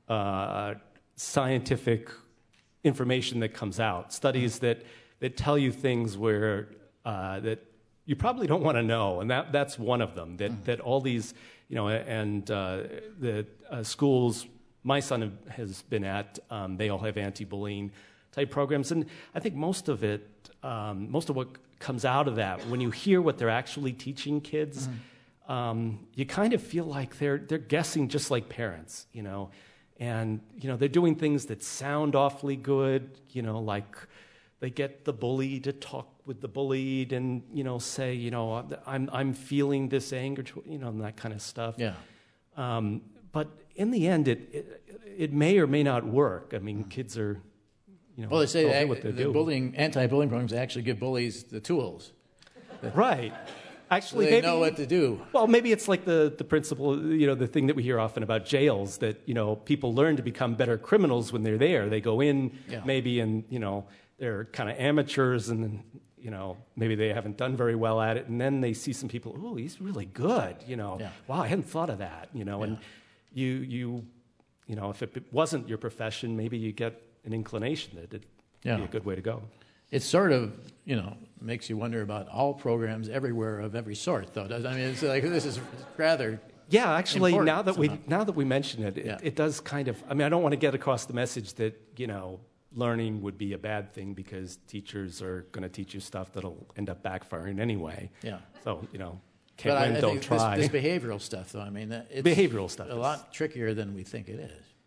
scientific information that comes out, studies that tell you things where that you probably don't want to know, and that's one of them. That all these, and the schools my son has been at, they all have anti-bullying type programs, and I think most of what comes out of that, when you hear what they're actually teaching kids, you kind of feel like they're guessing just like parents, And, they're doing things that sound awfully good, like they get the bully to talk with the bullied and, say, I'm feeling this anger, and that kind of stuff. Yeah. But in the end, it may or may not work. Kids are, well, they say what they do. Anti-bullying programs actually give bullies the tools. Right. Actually, so they know what to do. Well, maybe it's like the principle, the thing that we hear often about jails, that, people learn to become better criminals when they're there. They go in maybe and, they're kind of amateurs and then, maybe they haven't done very well at it. And then they see some people, oh, he's really good, Wow, I hadn't thought of that, And you if it wasn't your profession, maybe you get an inclination that it'd be a good way to go. It sort of, makes you wonder about all programs everywhere of every sort, though. It's like this is rather. Yeah, actually, now that we mention it, it does kind of. I don't want to get across the message that learning would be a bad thing because teachers are going to teach you stuff that'll end up backfiring anyway. Yeah. So can't win, don't try. This behavioral stuff, though. It's behavioral stuff. A lot trickier than we think it is.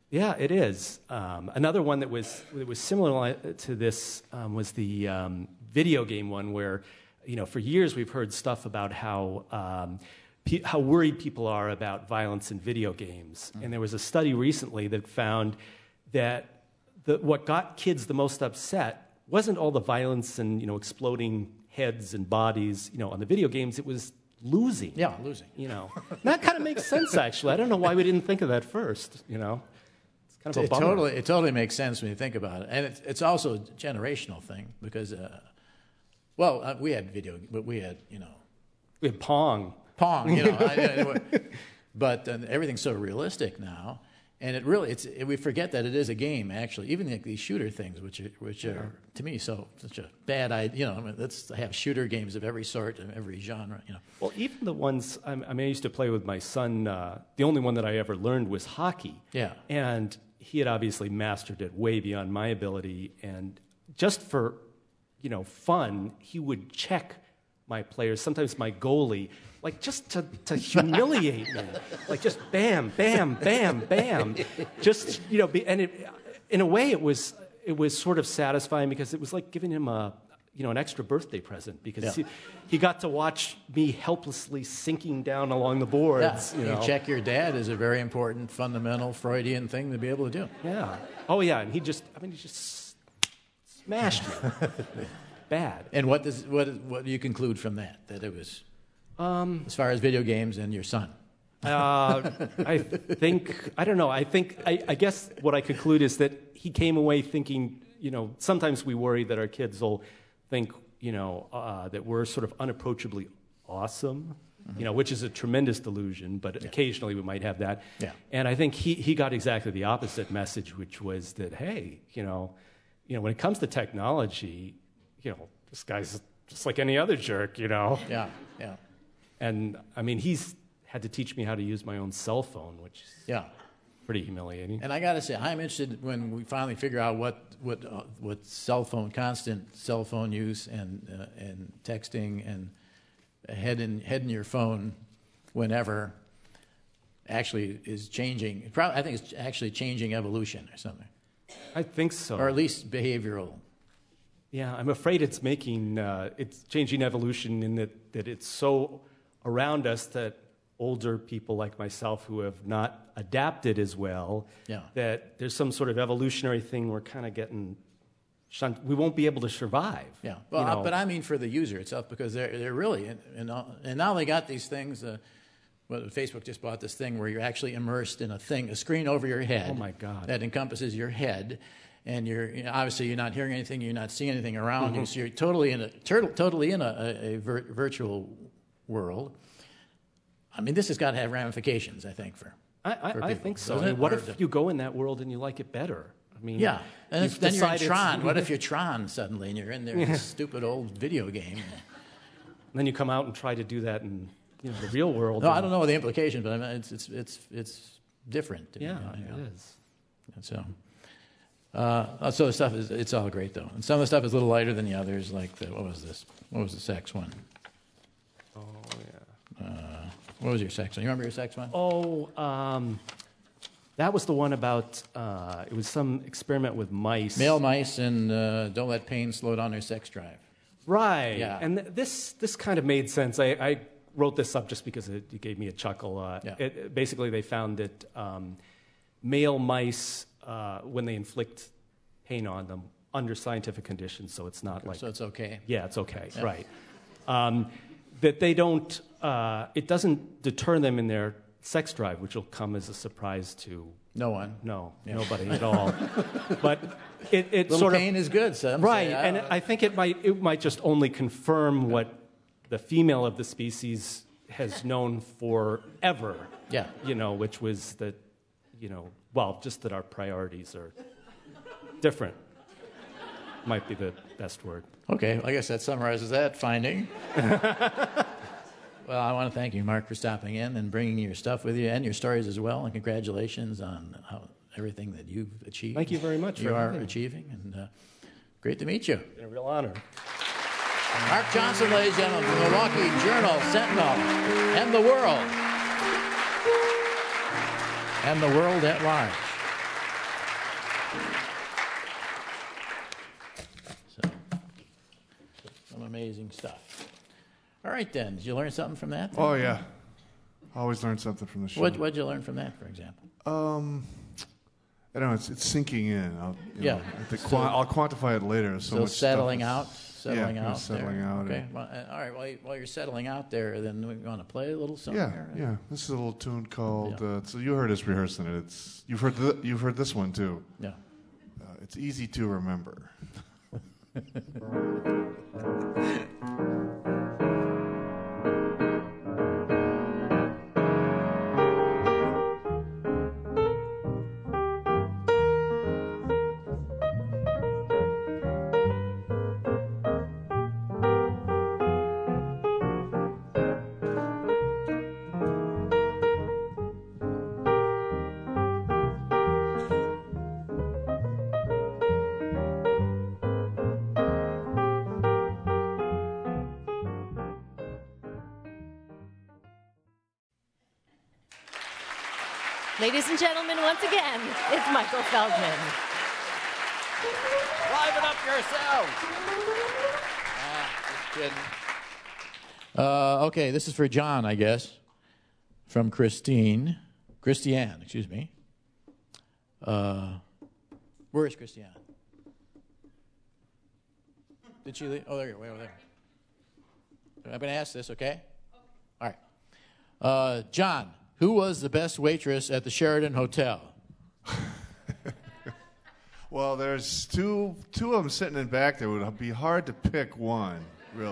Yeah, it is. Another one that was similar to this was the video game one, where, for years we've heard stuff about how worried people are about violence in video games. And there was a study recently that found that what got kids the most upset wasn't all the violence and exploding heads and bodies on the video games. It was losing. Yeah, losing. That kind of makes sense, actually. I don't know why we didn't think of that first. It's kind of a bummer. It totally makes sense when you think about it, and it's also a generational thing because, we had video, but we had we had Pong. Pong, but everything's so realistic now, and it really we forget that it is a game actually. Even these shooter things, which are to me such a bad idea. Let's have shooter games of every sort and every genre. Well, even the ones I used to play with my son. The only one that I ever learned was hockey. Yeah, and he had obviously mastered it way beyond my ability. And just for fun, he would check my players, sometimes my goalie, like just to humiliate me, like just bam, bam, bam, bam, just and in a way it was sort of satisfying because it was like giving him an extra birthday present because he got to watch me helplessly sinking down along the boards. Yeah. You check your dad is a very important, fundamental Freudian thing to be able to do. Yeah. Oh yeah, and he just smashed me. Bad. And what do you conclude from that? That it was as far as video games and your son? I don't know. I guess what I conclude is that he came away thinking, sometimes we worry that our kids will think, that we're sort of unapproachably awesome, which is a tremendous delusion, but occasionally we might have that. Yeah. And I think he got exactly the opposite message, which was that, hey, when it comes to technology, this guy's just like any other jerk, Yeah, yeah. And, he's had to teach me how to use my own cell phone, which is pretty humiliating. And I got to say, I'm interested when we finally figure out what constant cell phone use and texting and head in your phone whenever actually is changing. I think it's actually changing evolution or something. I think so. Or at least behavioral. Yeah, I'm afraid it's changing evolution in that it's so around us that older people like myself who have not adapted as well, that there's some sort of evolutionary thing we're kind of getting shunt. We won't be able to survive. Yeah, well, but I mean for the user itself, because they're really, and now they got these things. Facebook just bought this thing where you're actually immersed in a screen over your head. Oh my God! That encompasses your head. And obviously you're not hearing anything, you're not seeing anything around you, so you're totally in a virtual world. I mean, this has got to have ramifications, I think, for I people. think so. What if you go in that world and you like it better? And then you're in Tron. What if you're Tron suddenly and you're in there in this stupid old video game? And then you come out and try to do that in the real world. No, I don't know the implications, but I mean, it's different. Yeah, it is. And so the stuff it's all great though, and some of the stuff is a little lighter than the others. Like what was this? What was the sex one? Oh yeah. What was your sex one? You remember your sex one? Oh, that was the one about it was some experiment with mice. Male mice, and don't let pain slow down their sex drive. Right. Yeah. And this kind of made sense. I wrote this up just because it gave me a chuckle. Basically, they found that male mice, when they inflict pain on them under scientific conditions, so it's not like... So it's okay. Yeah, it's okay, yeah. Right. That they don't... it doesn't deter them in their sex drive, which will come as a surprise to... No one. No, nobody at all. But it little sort of... pain is good, so right, and I think it might just only confirm what the female of the species has known forever. Yeah. Which was that, just that our priorities are different. Might be the best word. Okay, I guess that summarizes that finding. Well, I want to thank you, Mark, for stopping in and bringing your stuff with you and your stories as well, and congratulations on everything that you've achieved. Thank you very much. You are achieving, and great to meet you. It's been a real honor. Mark Johnson, ladies and gentlemen, from Milwaukee Journal, Sentinel, and the world. And the world at large. amazing stuff. All right, then. Did you learn something from that? Oh, yeah. Always learn something from the show. What'd you learn from that, for example? I don't know. It's sinking in. I'll quantify it later. So much settling stuff out. Settling out. Settling out. Okay. Well, all right. While you're settling out there, then we want to play a little something. Yeah. This is a little tune called. So you heard us rehearsing it. You've heard this one too. Yeah. It's easy to remember. Ladies and gentlemen, once again, it's Michael Feldman. Liven up yourselves. Just kidding. Okay, this is for John, I guess, from Christiane, excuse me. Where is Christiane? Did she leave? Oh, there you go, way over there. I'm going to ask this, okay? All right. John, who was the best waitress at the Sheraton Hotel? Well, there's two of them sitting in back there. It would be hard to pick one, really.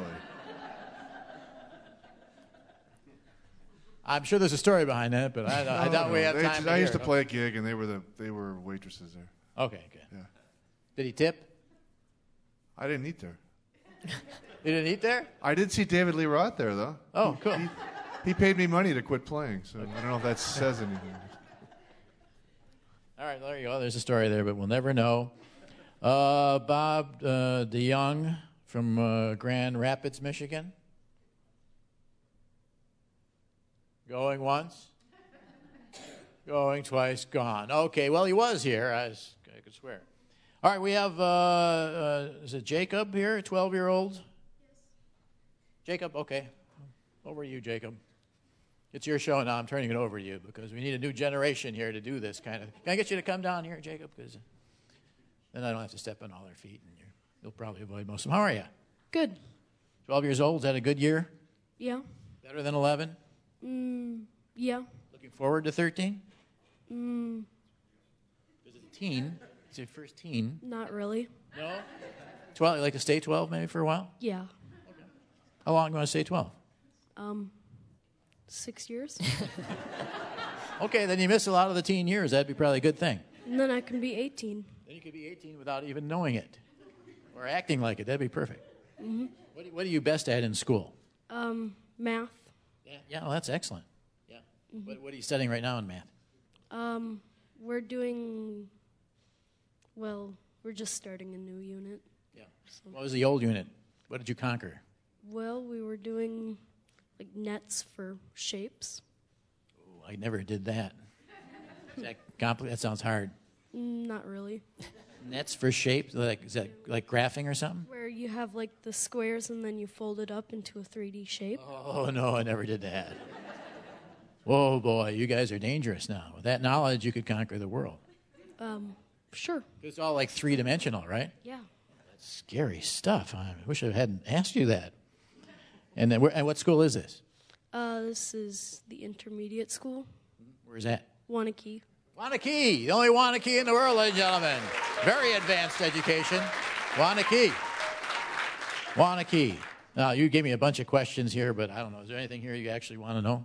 I'm sure there's a story behind that, but I doubt we have time to I hear used to it. play a gig, and they were waitresses there. Okay, good. Yeah. Did he tip? I didn't eat there. You didn't eat there? I did see David Lee Roth there, though. Oh, cool. He paid me money to quit playing, so I don't know if that says anything. All right, there you go. There's a story there, but we'll never know. Bob DeYoung from Grand Rapids, Michigan. Going once. Going twice. Gone. Okay, well, he was here. I could swear. All right, we have, is it Jacob here, a 12-year-old? Yes. Jacob, okay. Over to you, Jacob. It's your show now. I'm turning it over to you because we need a new generation here to do this kind of. Can I get you to come down here, Jacob? Because then I don't have to step on all their feet, and you'll probably avoid most of them. How are you? Good. 12 years old. Is that a good year? Yeah. Better than 11? Yeah. Looking forward to 13? Mm, Is it a teen? It's your first teen. not really. No? 12? You like to stay 12 maybe for a while? Yeah. How long do you want to stay 12? 6 years. Okay, then you miss a lot of the teen years. That'd be probably a good thing. And then I can be 18. Then you could be 18 without even knowing it or acting like it. That'd be perfect. Mm-hmm. What are you best at in school? Math. Yeah, well, that's excellent. Yeah. Mm-hmm. What are you studying right now in math? We're doing, well, we're just starting a new unit. Yeah. So. What was the old unit? What did you conquer? Well, we were doing, like, nets for shapes. Ooh, I never did that. Is that complicated? That sounds hard. Not really. Nets for shapes? Is that like graphing or something? Where you have, like, the squares and then you fold it up into a 3D shape. Oh, no, I never did that. Whoa, boy, you guys are dangerous now. With that knowledge, you could conquer the world. Sure. It's all like three-dimensional, right? Yeah. That's scary stuff. I wish I hadn't asked you that. And then, and what school is this? This is the intermediate school. Where's that? Wanakee. Wanakee, the only Wanakee in the world, ladies and gentlemen. Very advanced education. Wanakee. Wanakee. Now, you gave me a bunch of questions here, but I don't know. Is there anything here you actually want to know?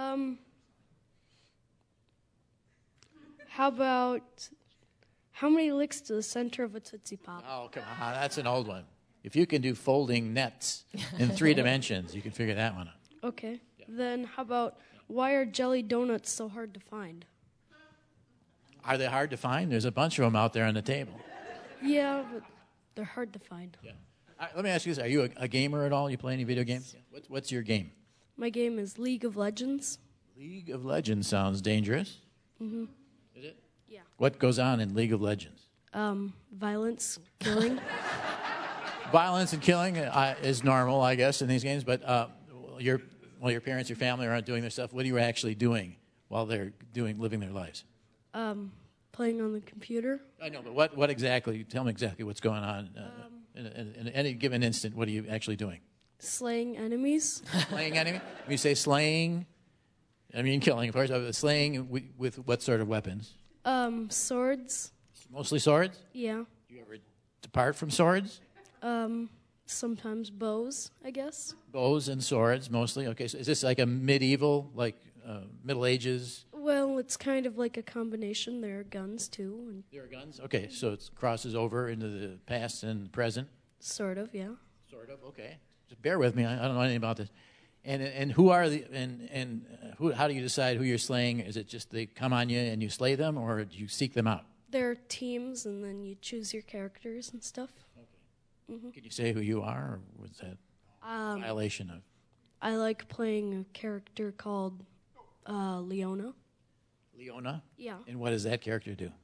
How about, how many licks to the center of a Tootsie Pop? Oh, come on. That's an old one. If you can do folding nets in 3 dimensions, you can figure that one out. Okay. Yeah. Then how about, why are jelly donuts so hard to find? Are they hard to find? There's a bunch of them out there on the table. Yeah, but they're hard to find. Yeah. Let me ask you this. Are you a gamer at all? You play any video games? Yeah. What's your game? My game is League of Legends. League of Legends sounds dangerous. Mm-hmm. Is it? Yeah. What goes on in League of Legends? Violence, killing. Violence and killing is normal, I guess, in these games. But your parents, your family aren't doing their stuff. What are you actually doing while they're living their lives? Playing on the computer. I know, but what exactly? Tell me exactly what's going on in any given instant. What are you actually doing? Slaying enemies. Slaying enemies? When you say slaying, I mean killing, of course. Slaying with what sort of weapons? Swords. Mostly swords? Yeah. Do you ever depart from swords? Sometimes bows, I guess. Bows and swords, mostly. Okay, so is this like a medieval, Middle Ages? Well, it's kind of like a combination. There are guns, too. There are guns? Okay, so it crosses over into the past and present? Sort of, yeah. Sort of, okay. Just bear with me. I don't know anything about this. And who are how do you decide who you're slaying? Is it just they come on you and you slay them, or do you seek them out? There are teams, and then you choose your characters and stuff. Okay. Mm-hmm. Can you say who you are, or was that a violation of? I like playing a character called Leona. Leona? Yeah. And what does that character do?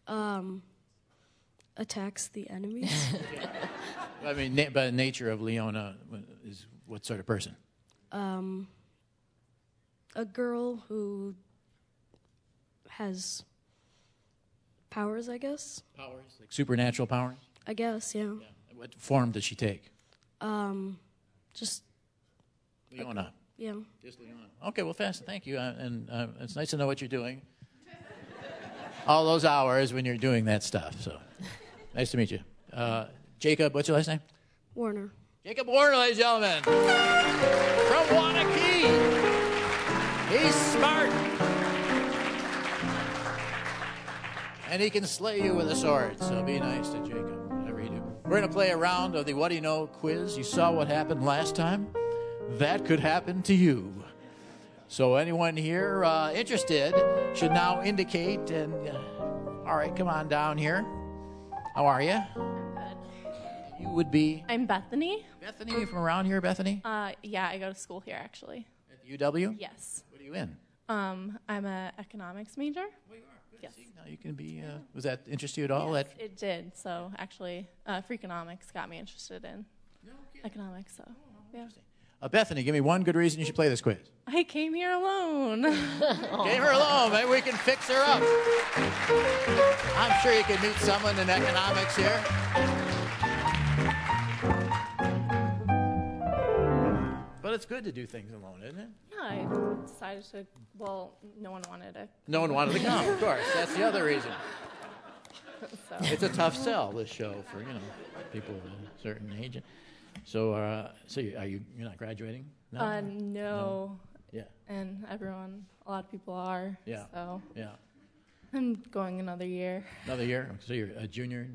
Attacks the enemies. I mean, by the nature of Leona is what sort of person? A girl who has powers, I guess. Powers? Like supernatural powers? I guess, yeah. What form does she take? Just Leona. Yeah. Just Leona. Okay, well, thank you. And it's nice to know what you're doing. All those hours when you're doing that stuff. So, nice to meet you. Jacob, what's your last name? Warner. Jacob Warner, ladies and gentlemen. From Waunakee. He's smart. And he can slay you with a sword. So be nice to Jacob, whatever you do. We're going to play a round of the What Do You Know quiz. You saw what happened last time. That could happen to you. So anyone here interested should now indicate. And all right, come on down here. How are you? Good. You would be? I'm Bethany. Bethany, you from around here, Bethany? Yeah, I go to school here actually. At the UW? Yes. What are you in? I'm an economics major. Well, you are. Good. Yes. See, now you can be. Was that interest you at all? Yes, it did. So actually, Freakonomics got me interested in economics. So yeah. Bethany, give me one good reason you should play this quiz. I came here alone. Came here alone. Maybe we can fix her up. I'm sure you can meet someone in economics here. But it's good to do things alone, isn't it? Yeah, I decided to. Well, no one wanted to. No one wanted to come, of course. That's the other reason. So. It's a tough sell, this show, for people of a certain age. So, you're not graduating? No. Yeah. And a lot of people are. Yeah. So. Yeah. I'm going another year. Another year? So you're a junior?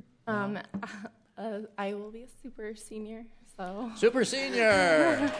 I will be a super senior. So. Super senior.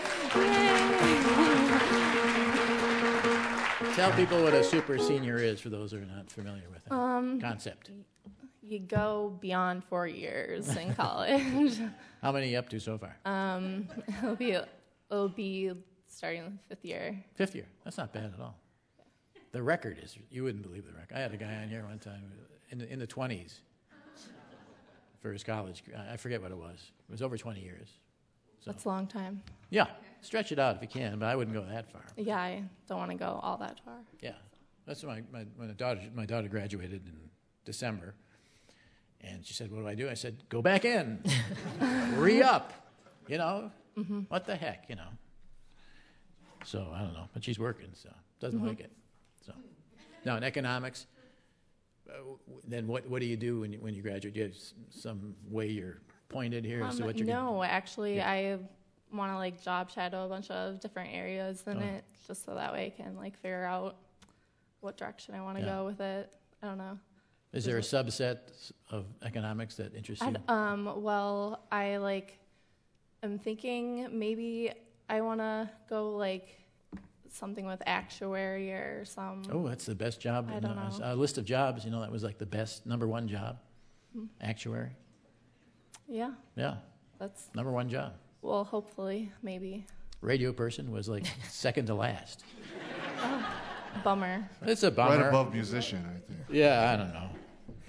Tell people what a super senior is for those who are not familiar with that concept. You go beyond 4 years in college. How many are you up to so far? It'll be starting the fifth year. Fifth year. That's not bad at all. The record is, you wouldn't believe the record. I had a guy on here one time in the 20s for his college. I forget what it was. It was over 20 years. So. That's a long time. Yeah. Stretch it out if you can, but I wouldn't go that far. Yeah, I don't want to go all that far. Yeah. That's when my daughter graduated in December. And she said, what do I do? I said, go back in. Re-up. Mm-hmm. What the heck, So, I don't know. But she's working, so doesn't like it. So, now in economics, then what do you do when you graduate? Do you have some way you're pointed here as to what you're No, actually, I want to job shadow a bunch of different areas in it, just so that way I can figure out what direction I want to go with it. I don't know. Is there a subset of economics that interests you? Well, I'm thinking maybe I want to go something with actuary or some. Oh, that's the best job. I don't know. A list of jobs, that was the best number one job. Mm-hmm. Actuary. Yeah. Yeah. That's number one job. Well, hopefully, maybe. Radio person was second to last. Oh, bummer. It's a bummer. Right above musician, I think. Yeah, I don't know.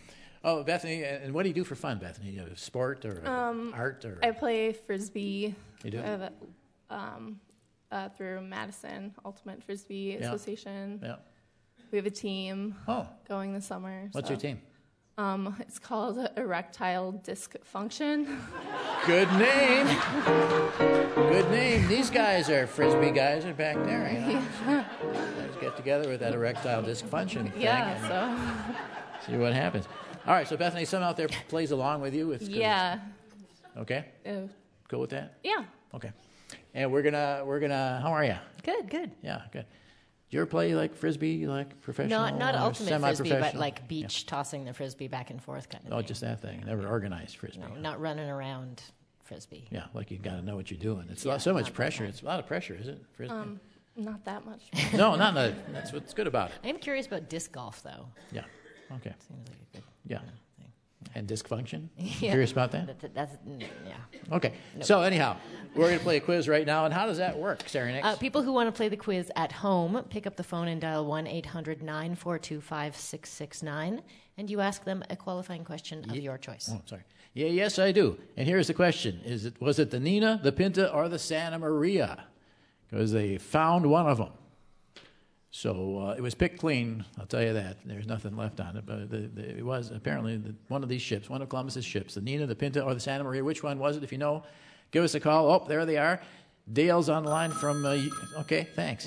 Oh, Bethany, and what do you do for fun, Bethany? You have sport or art or? I play frisbee. You do? Through Madison Ultimate Frisbee Yeah. Association. Yeah. We have a team going this summer. What's your team? It's called Erectile Dysfunction. Good name. Good name. These guys are Frisbee guys are back there. You know? Let's get together with that erectile dysfunction thing. Yeah, See what happens. All right, so Bethany, someone out there plays along with you. Yeah. Okay. Cool with that? Yeah. Okay. And we're gonna. How are you? Good. Yeah, good. Do you ever play like frisbee, like professional? Not ultimate frisbee, but semi-professional? like beach tossing the frisbee back and forth kind of thing. Oh, just that thing. Never organized frisbee. No, not running around frisbee. Yeah, like you got to know what you're doing. It's Yeah, so much pressure. It's a lot of pressure, is it? Frisbee. Not that much. No, not that. That's what's good about it. I'm curious about disc golf, though. Yeah. Okay. Seems like a good. Yeah. And disc function? Yeah. Curious about that? That's yeah. Okay. Nope. So anyhow, we're going to play a quiz right now. And how does that work, Sarah Nix? People who want to play the quiz at home, pick up the phone and dial 1-800-942-5669, and you ask them a qualifying question of your choice. Oh, sorry. Yeah, yes, I do. And here's the question. Was it the Nina, the Pinta, or the Santa Maria? Because they found one of them. So it was picked clean, I'll tell you that. There's nothing left on it. But it was apparently one of these ships, one of Columbus's ships, the Nina, the Pinta, or the Santa Maria. Which one was it? If you know, give us a call. Oh, there they are. Dale's on the line from, okay, thanks.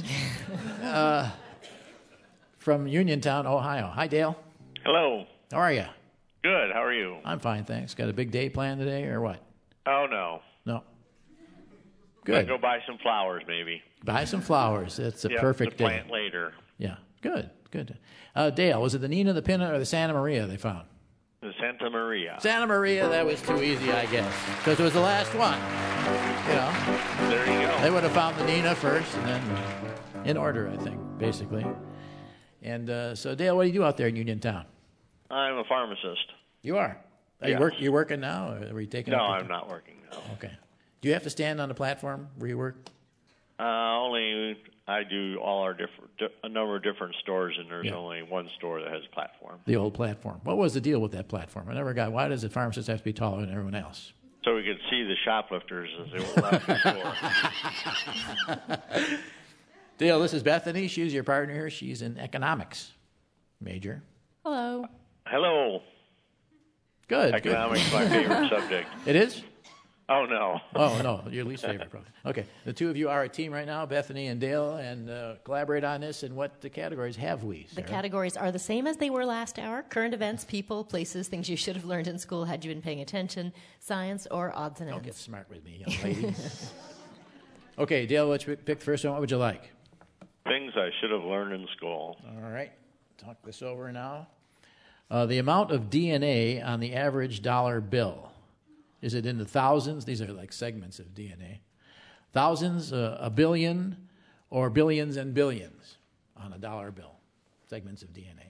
From Uniontown, Ohio. Hi, Dale. Hello. How are you? Good. How are you? I'm fine, thanks. Got a big day planned today, or what? Oh, no. No. Good. Good. Go buy some flowers, maybe. Buy some flowers. That's a perfect to day. plant later. Yeah, good. Dale, was it the Nina, the Pinta, or the Santa Maria they found? The Santa Maria. Santa Maria, that was too easy, I guess, because it was the last one. You know. There you go. They would have found the Nina first, and then in order, I think, basically. And so, Dale, what do you do out there in Uniontown? I'm a pharmacist. You are? Yes. You working now, or are you taking? No, up I'm not working now. Okay. Do you have to stand on the platform where you work? Only I do a number of different stores, and there's Yeah. only one store that has a platform. The old platform. What was the deal with that platform? I never got. Why does the pharmacist have to be taller than everyone else? So we could see the shoplifters as they were left the store. Dale, this is Bethany. She's your partner here. She's in economics major. Hello. Hello. Good. Economics is my favorite subject. It is? Oh, no. Oh, no. Your least favorite, probably. Okay. The two of you are a team right now, Bethany and Dale, and collaborate on this. And what the categories have we, The Sarah? categories are the same as they were last hour: current events, people, places, things you should have learned in school had you been paying attention, science, or odds and ends. Don't get smart with me, young lady. Okay, Dale, let's pick the first one. What would you like? Things I should have learned in school. All right. Talk this over now. The amount of DNA on the average dollar bill. Is it in the thousands? These are like segments of DNA. Thousands, a billion, or billions and billions on a dollar bill. Segments of DNA.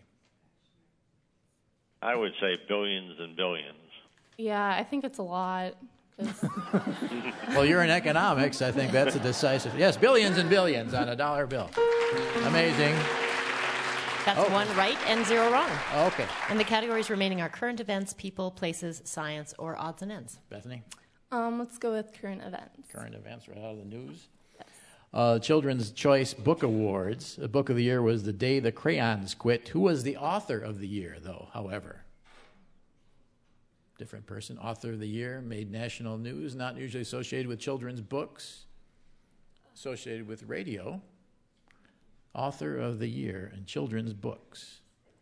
I would say billions and billions. Yeah, I think it's a lot. Well, you're in economics. I think that's a decisive. Yes, billions and billions on a dollar bill. Amazing. That's one right and zero wrong. Okay. And the categories remaining are current events, people, places, science, or odds and ends. Bethany? Let's go with current events. Current events right out of the news. Children's Choice Book Awards. The book of the year was The Day the Crayons Quit. Who was the author of the year, though, however? Different person. Author of the year, made national news, not usually associated with children's books, associated with radio. Author of the year in children's books.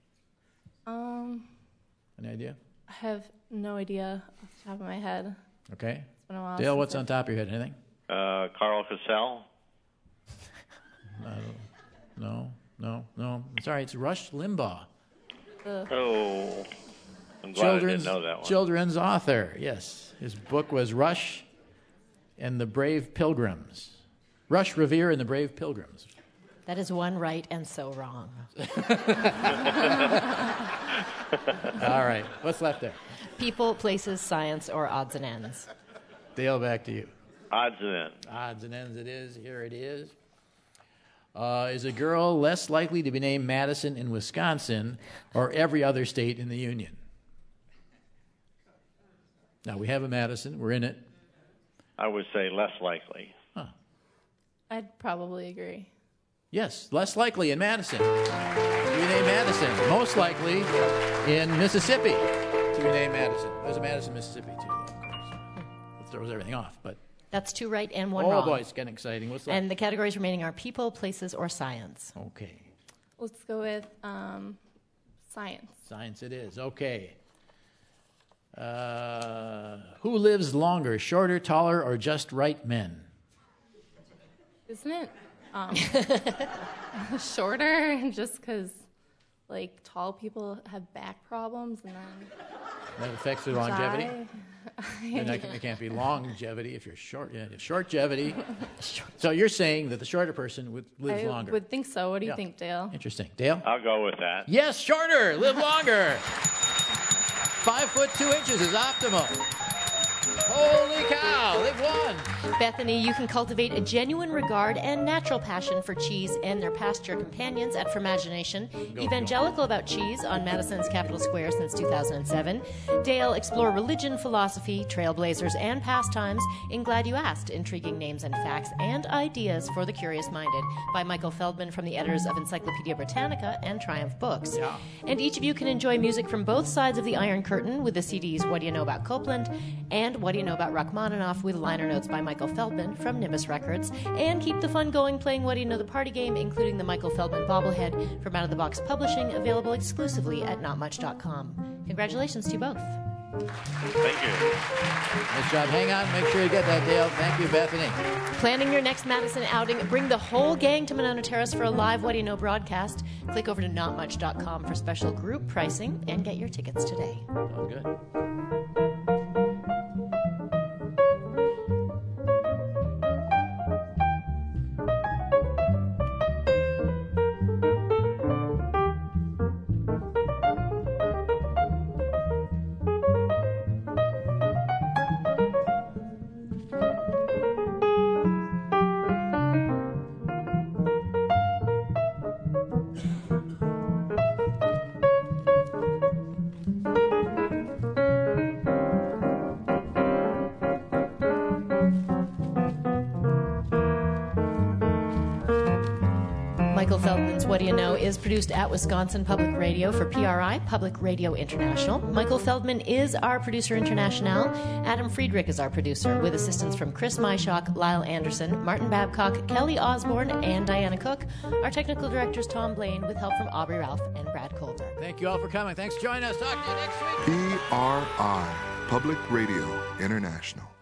Any idea? I have no idea off the top of my head. Okay. It's been a while Dale, since what's on top of your head? Anything? Carl Cassell. No. Sorry, it's Rush Limbaugh. Oh, I'm glad I didn't know that one. Children's author, yes. His book was Rush and the Brave Pilgrims. Rush, Revere, and the Brave Pilgrims. That is one right and so wrong. All right. What's left there? People, places, science, or odds and ends. Dale, back to you. Odds and ends. Odds and ends it is. Here it is. Is a girl less likely to be named Madison in Wisconsin or every other state in the Union? Now, we have a Madison. We're in it. I would say less likely. I'd probably agree. Yes, less likely in Madison. To be named Madison. Most likely in Mississippi to be named Madison. There's a Madison, Mississippi, too, of course. That throws everything off, but... That's 2 right and 1 wrong. Oh, boy, it's getting exciting. What's that? And the categories remaining are people, places, or science. Okay. Let's go with science. Science it is. Okay. Who lives longer, shorter, taller, or just right men? Isn't it shorter? Just because, like, tall people have back problems and then that affects their longevity. Then it can't be longevity if you're short. Yeah, shortgevity. So you're saying that the shorter person lives longer. I would think so. What do you think, Dale? Interesting. Dale? I'll go with that. Yes, shorter. Live longer. 5 foot 2 inches is optimal. Holy cow, live one. Bethany, you can cultivate a genuine regard and natural passion for cheese and their pasture companions at Fromagination. Evangelical about cheese on Madison's Capitol Square since 2007. Dale, explore religion, philosophy, trailblazers, and pastimes in Glad You Asked, intriguing names and facts and ideas for the curious-minded by Michael Feldman from the editors of Encyclopedia Britannica and Triumph Books. Yeah. And each of you can enjoy music from both sides of the Iron Curtain with the CDs What Do You Know About Copeland and What Do You Know About Rachmaninoff with liner notes by Michael Feldman from Nimbus Records. And keep the fun going playing What Do You Know the Party Game, including the Michael Feldman bobblehead from Out of the Box Publishing, available exclusively at notmuch.com. Congratulations to you both. Thank you. Nice job. Hang on. Make sure you get that, Dale. Thank you, Bethany. Planning your next Madison outing? Bring the whole gang to Monona Terrace for a live What Do You Know broadcast. Click over to notmuch.com for special group pricing and get your tickets today. Oh, good. Michael Feldman's What Do You Know is produced at Wisconsin Public Radio for PRI, Public Radio International. Michael Feldman is our producer international. Adam Friedrich is our producer, with assistance from Chris Myshock, Lyle Anderson, Martin Babcock, Kelly Osborne, and Diana Cook. Our technical director is Tom Blaine, with help from Aubrey Ralph and Brad Colder. Thank you all for coming. Thanks for joining us. Talk to you next week. PRI, Public Radio International.